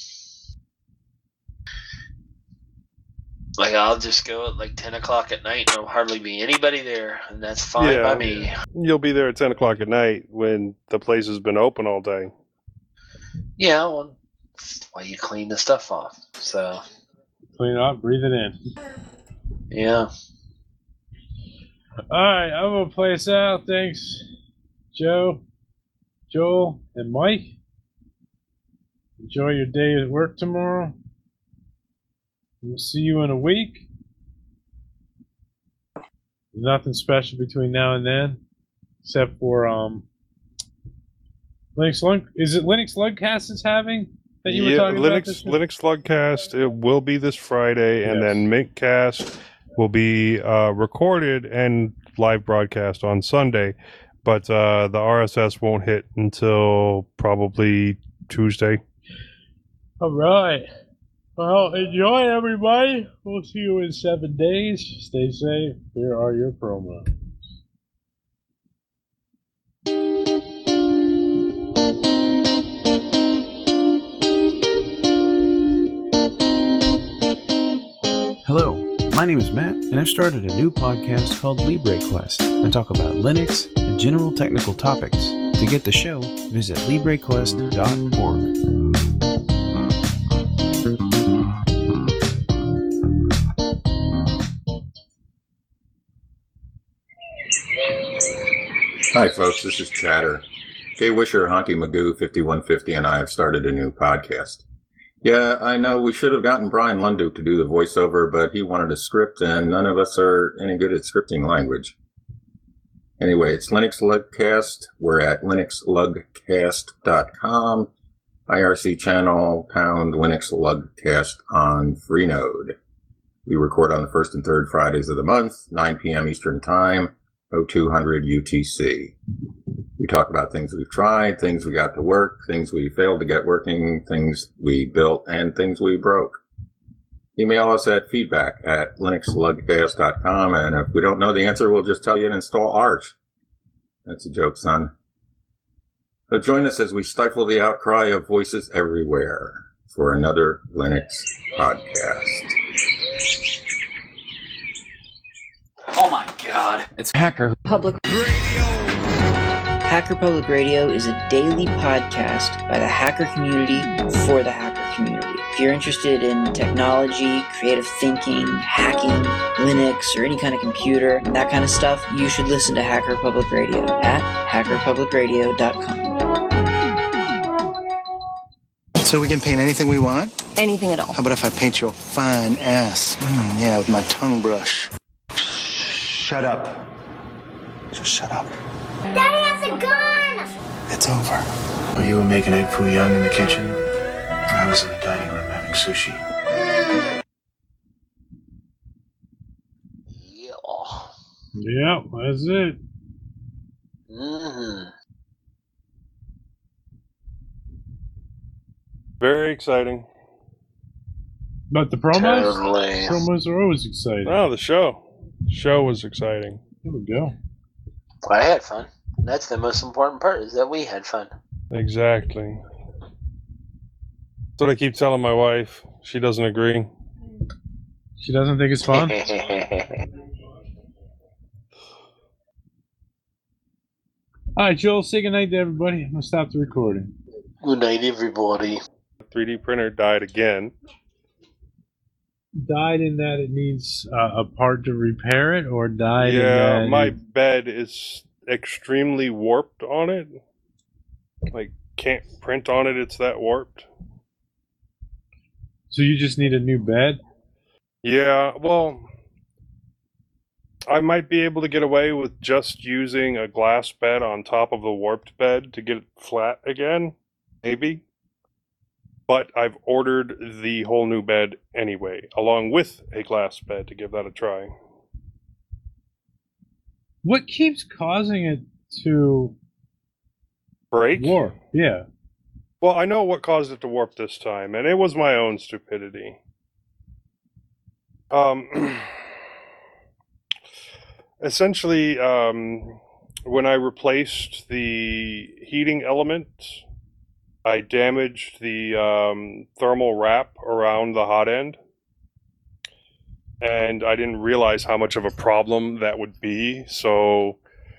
Like, I'll just go at like 10 o'clock at night and there'll hardly be anybody there, and that's fine by me. You'll be there at 10 o'clock at night when the place has been open all day. Yeah, well, that's why you clean the stuff off. So clean it off, breathe it in. Yeah. Alright, I'm gonna play us out. Thanks, Joe, Joel, and Mike. Enjoy your day at work tomorrow. We'll see you in a week. Nothing special between now and then, except for Linux Lug. Is it Linux Lugcast it's having that you were talking about? Linux Lugcast. It will be this Friday, and then Mintcast will be recorded and live broadcast on Sunday. But the RSS won't hit until probably Tuesday. All right. Well, enjoy, everybody. We'll see you in 7 days. Stay safe. Here are your promos. Hello, my name is Matt, and I've started a new podcast called LibreQuest. I talk about Linux and general technical topics. To get the show, visit LibreQuest.org. Hi, folks. This is Chatter. Jay Wisher, Honky Magoo, 5150, and I have started a new podcast. Yeah, I know we should have gotten Brian Lunduke to do the voiceover, but he wanted a script, and none of us are any good at scripting language. Anyway, it's Linux Lugcast. We're at linuxlugcast.com. IRC channel, pound Linux Lugcast on Freenode. We record on the first and third Fridays of the month, 9 p.m. Eastern Time. 0200 UTC. We talk about things we've tried, things we got to work, things we failed to get working, things we built, and things we broke. Email us at feedback@linuxlugcast.com, and if we don't know the answer, we'll just tell you to install Arch. That's a joke, son. So join us as we stifle the outcry of voices everywhere for another Linux podcast. Oh my God. It's Hacker Public Radio. Hacker Public Radio is a daily podcast by the hacker community for the hacker community. If you're interested in technology, creative thinking, hacking, Linux, or any kind of computer, that kind of stuff, you should listen to Hacker Public Radio at hackerpublicradio.com. So we can paint anything we want? Anything at all. How about if I paint your fine ass? Yeah, with my tongue brush. Shut up. Just shut up. Daddy has a gun! It's over. Well, you were making egg foo young in the kitchen. I was in the dining room having sushi. Yeah, that's it. Very exciting. But the promos? Totally. Promos are always exciting. Oh, the show. The show was exciting. There we go. Well, I had fun. That's the most important part, is that we had fun. Exactly. That's what I keep telling my wife. She doesn't agree. She doesn't think it's fun? Alright, Joel, say goodnight to everybody. I'm going to stop the recording. Good night, everybody. 3D printer died again. Died in that it needs a part to repair it, or died in that... Yeah, my bed is extremely warped on it. Like, can't print on it, it's that warped. So you just need a new bed? Yeah, well, I might be able to get away with just using a glass bed on top of the warped bed to get it flat again. Maybe. But I've ordered the whole new bed anyway, along with a glass bed to give that a try. What keeps causing it to break? Warp, yeah. Well, I know what caused it to warp this time, and it was my own stupidity. Essentially, when I replaced the heating element, I damaged the thermal wrap around the hot end, and I didn't realize how much of a problem that would be. So,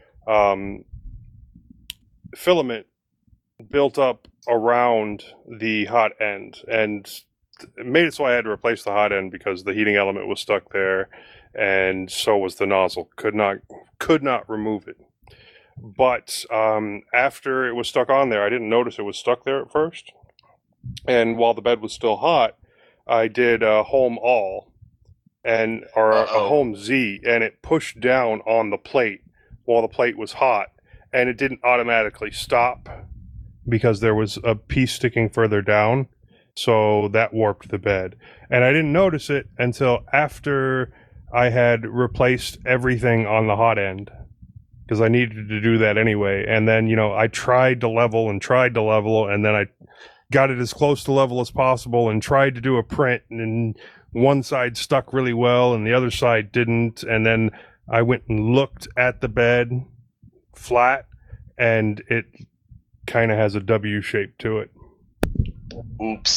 filament built up around the hot end, and it made it so I had to replace the hot end because the heating element was stuck there, and so was the nozzle. Could not remove it. But after it was stuck on there, I didn't notice it was stuck there at first. And while the bed was still hot, I did a home all a home Z, and it pushed down on the plate while the plate was hot, and it didn't automatically stop because there was a piece sticking further down, so that warped the bed. And I didn't notice it until after I had replaced everything on the hot end, because I needed to do that anyway. And then, I tried to level, and then I got it as close to level as possible and tried to do a print, and one side stuck really well and the other side didn't. And then I went and looked at the bed flat, and it kind of has a W shape to it. Oops.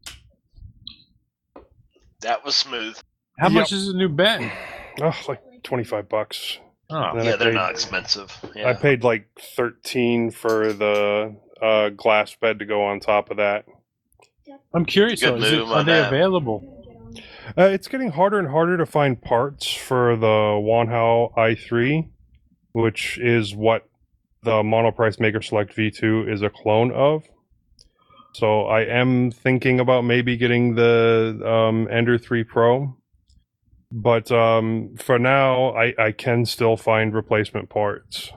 That was smooth. How much is a new bed? Oh, like $25. Oh, yeah, they're not expensive. Yeah. I paid like $13 for the glass bed to go on top of that. I'm curious, though, are they available? It's getting harder and harder to find parts for the Wanhao i3, which is what the Monoprice Maker Select V2 is a clone of. So I am thinking about maybe getting the Ender 3 Pro. But for now, I can still find replacement parts.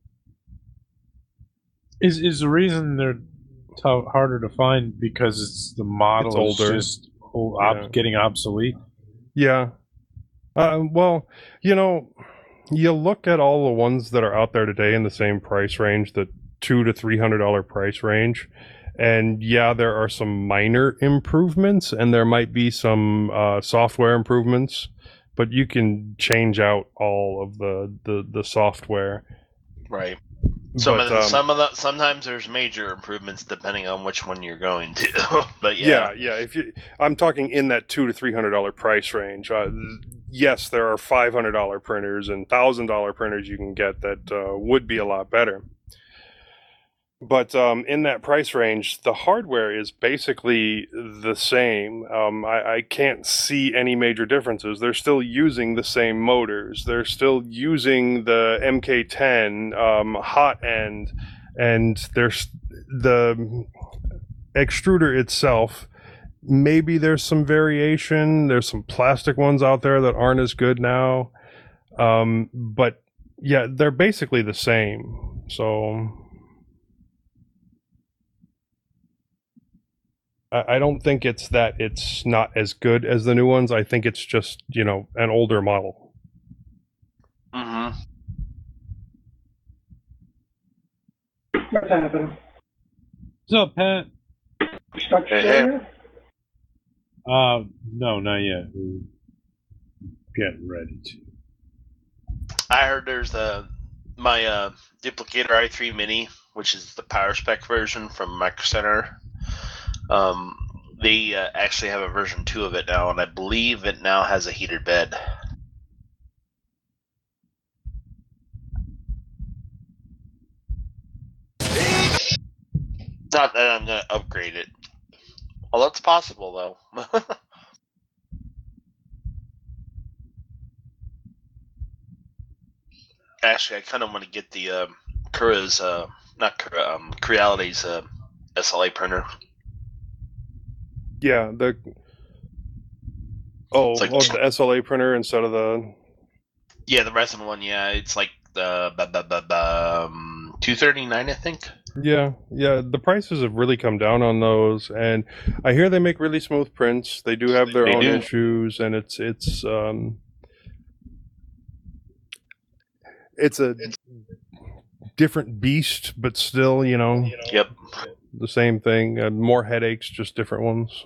Is the reason they're harder to find because it's the model it's older. is just getting obsolete? Yeah. Well, you look at all the ones that are out there today in the same price range, the $200 to $300 price range. And yeah, there are some minor improvements, and there might be some software improvements, but you can change out all of the software. Right. Sometimes there's major improvements depending on which one you're going to. But yeah. I'm talking in that $200 to $300 price range. Yes, there are $500 printers and $1,000 printers you can get that would be a lot better. But in that price range, the hardware is basically the same. I can't see any major differences. They're still using the same motors. They're still using the MK10 hot end, and there's the extruder itself. Maybe there's some variation. There's some plastic ones out there that aren't as good now. But yeah, they're basically the same. So I don't think it's that it's not as good as the new ones. I think it's just, an older model. Mm-hmm. What's happening? What's up, Pat? Stuck here? No, not yet. We're getting ready to. I heard there's my Duplicator i3 Mini, which is the power spec version from Micro Center. They actually have a version 2 of it now, and I believe it now has a heated bed. Not that I'm going to upgrade it. Well, that's possible, though. Actually, I kind of want to get the Creality's SLA printer. Yeah, the SLA printer instead of the... Yeah, the resin one, yeah. It's like the $239, I think. Yeah, the prices have really come down on those, and I hear they make really smooth prints. They do have their own issues, and it's a different beast, but still, Yep. The same thing. More headaches, just different ones.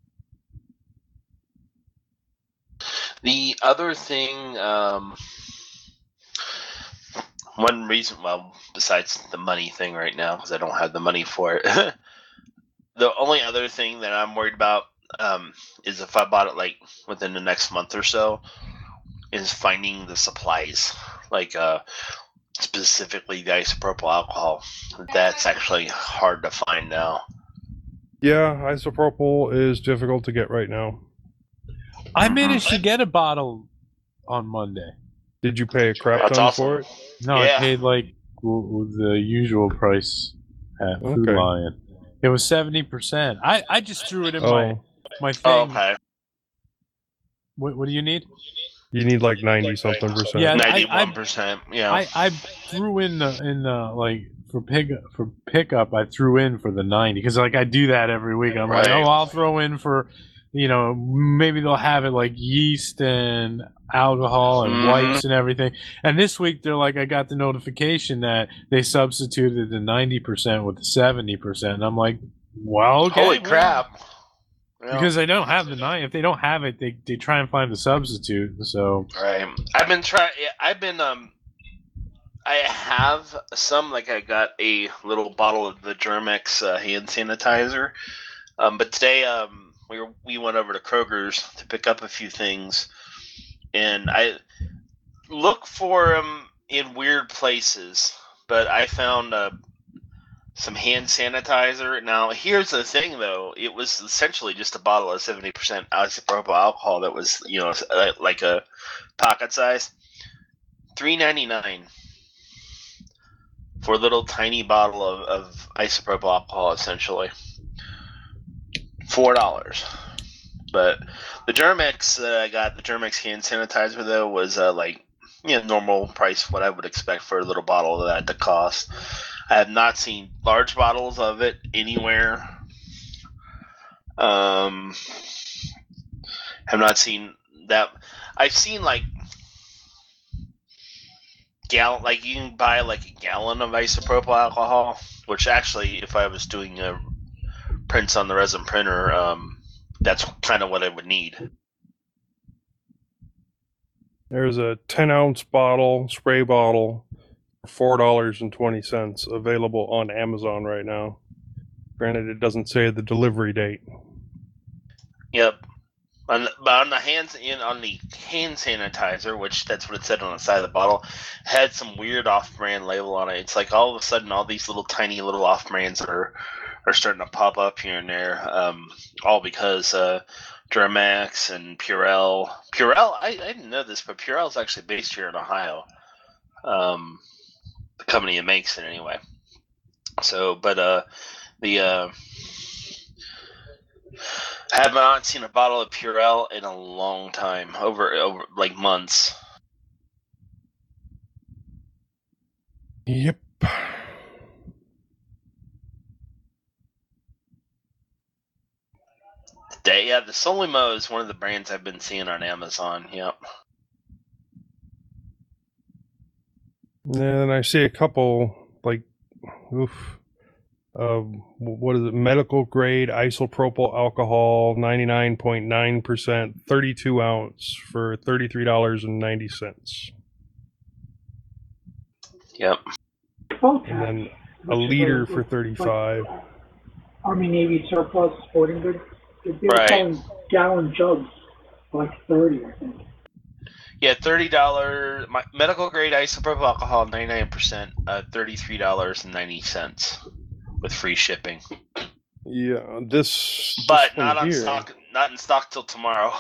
The other thing, one reason, well, besides the money thing right now, because I don't have the money for it, the only other thing that I'm worried about is if I bought it like within the next month or so, is finding the supplies, like specifically the isopropyl alcohol. That's actually hard to find now. Yeah, isopropyl is difficult to get right now. I managed to get a bottle on Monday. Did you pay a crap ton for it? No, I paid like the usual price at Food Lion. It was 70%. I just threw it in my thing. Oh, okay. What do you need? You need like 90-something%. Yeah, 91%. Yeah. I threw in the like for pickup. I threw in for the 90 because like I do that every week. I'm like, I'll throw in for, maybe they'll have it like yeast and alcohol and wipes and everything. And this week they're like, I got the notification that they substituted the 90% with the 70%, and I'm like, well, okay, holy crap. Because they don't have the 90. If they don't have it, they try and find the substitute. So right, I have some, like I got a little bottle of the Germex hand sanitizer, but today we went over to Kroger's to pick up a few things, and I look for them in weird places, but I found some hand sanitizer. Now, here's the thing, though. It was essentially just a bottle of 70% isopropyl alcohol that was, like a pocket size. $3.99 for a little tiny bottle of isopropyl alcohol, essentially. $4. But the Germex, I got the Germex hand sanitizer, though, was normal price, what I would expect for a little bottle of that to cost. I have not seen large bottles of it anywhere. Have not seen that. I've seen like gallon, like you can buy like a gallon of isopropyl alcohol, which actually, if I was doing prints on the resin printer, that's kind of what I would need. There's a 10-ounce bottle, spray bottle, $4.20 available on Amazon right now. Granted, it doesn't say the delivery date. Yep. On the hand sanitizer, which that's what it said on the side of the bottle, had some weird off-brand label on it. It's like all of a sudden all these little tiny little off-brands are starting to pop up here and there, all because Germex and Purell. Purell, I didn't know this, but Purell is actually based here in Ohio. The company that makes it, anyway. So, but have not seen a bottle of Purell in a long time, over like months. Yep. The Solimo is one of the brands I've been seeing on Amazon. Yep. And I see a couple what is it? Medical grade isopropyl alcohol, 99.9%, 32 ounce for $33.90. Yep. And then a liter for $35. Army Navy surplus sporting goods. They're right. selling gallon jugs for like $30, I think. Yeah, $30. Medical grade isopropyl alcohol, 99%, $33.90 with free shipping. Yeah, this. But not on stock. Not in stock till tomorrow.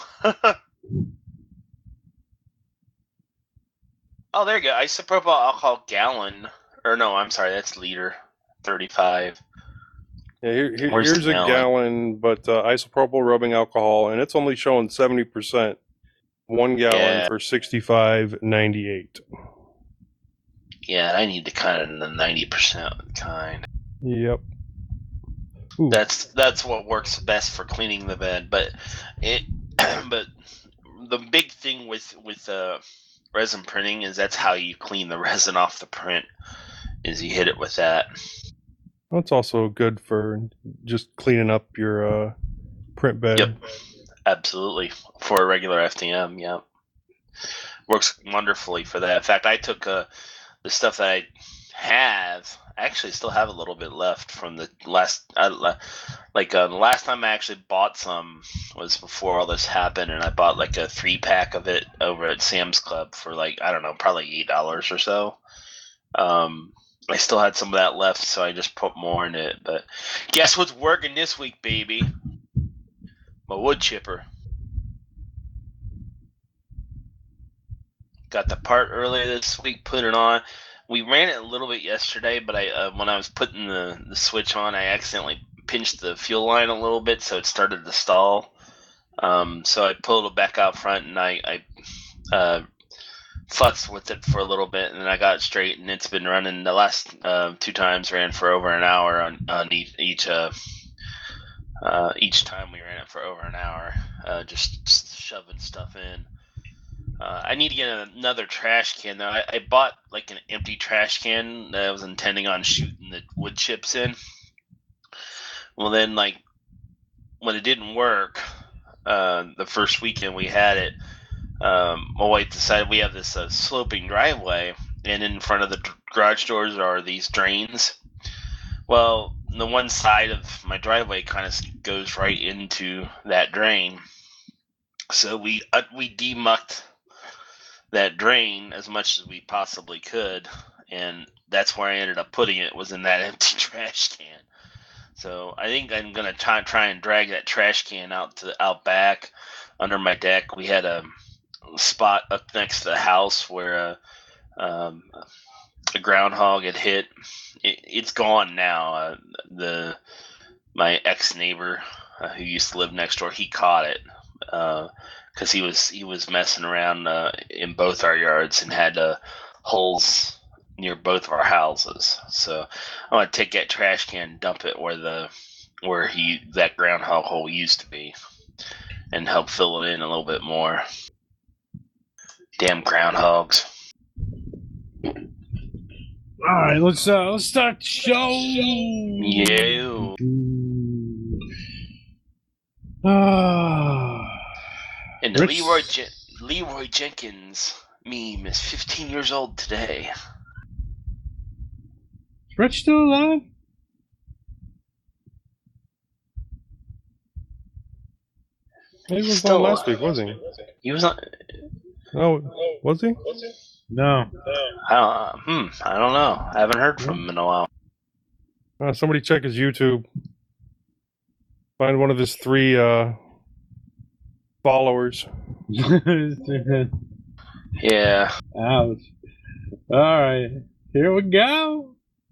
Oh, there you go. Isopropyl alcohol gallon, or no, I'm sorry, that's liter, 35. Yeah, here's a gallon, but isopropyl rubbing alcohol, and it's only showing 70%. 1 gallon for $65.98. Yeah, I need the kind of the 90% kind. Yep. Ooh. That's what works best for cleaning the bed. But but the big thing with resin printing is that's how you clean the resin off the print. Is you hit it with that. That's also good for just cleaning up your print bed. Yep. Absolutely. For a regular FDM, yeah. Works wonderfully for that. In fact, I took the stuff that I have. I actually still have a little bit left from the last. The last time I actually bought some was before all this happened, and I bought like a 3-pack of it over at Sam's Club for probably $8 or so. I still had some of that left, so I just put more in it. But guess what's working this week, baby? My wood chipper. got the part earlier this week, put it on. We ran it a little bit yesterday, but when I was putting the switch on, I accidentally pinched the fuel line a little bit, so it started to stall. So I pulled it back out front, and I futzed with it for a little bit, and then I got it straight, and it's been running. The last 2 times ran for over an hour on each time we ran it for over an hour, just shoving stuff in. I need to get another trash can though. I bought like an empty trash can that I was intending on shooting the wood chips in. Well, then like when it didn't work, the first weekend we had it, my wife decided we have this sloping driveway, and in front of the garage doors are these drains. Well, the one side of my driveway kind of goes right into that drain, so we demucked that drain as much as we possibly could, and that's where I ended up putting it, was in that empty trash can. So I think I'm gonna try and drag that trash can out back under my deck. We had a spot up next to the house where a groundhog had hit. It's gone now. My ex neighbor who used to live next door, he caught it because he was messing around in both our yards and had holes near both of our houses. So I want to take that trash can and dump it where that groundhog hole used to be, and help fill it in a little bit more. Damn groundhogs. All right, let's start the show. Yeah. And the Leroy Jenkins meme is 15 years old today. Is Rich still alive? He was on last week, wasn't he? He was on. Oh, was he? No. I don't know. I haven't heard from him in a while. Somebody check his YouTube. Find one of his 3 followers. Yeah. Ouch. All right. Here we go.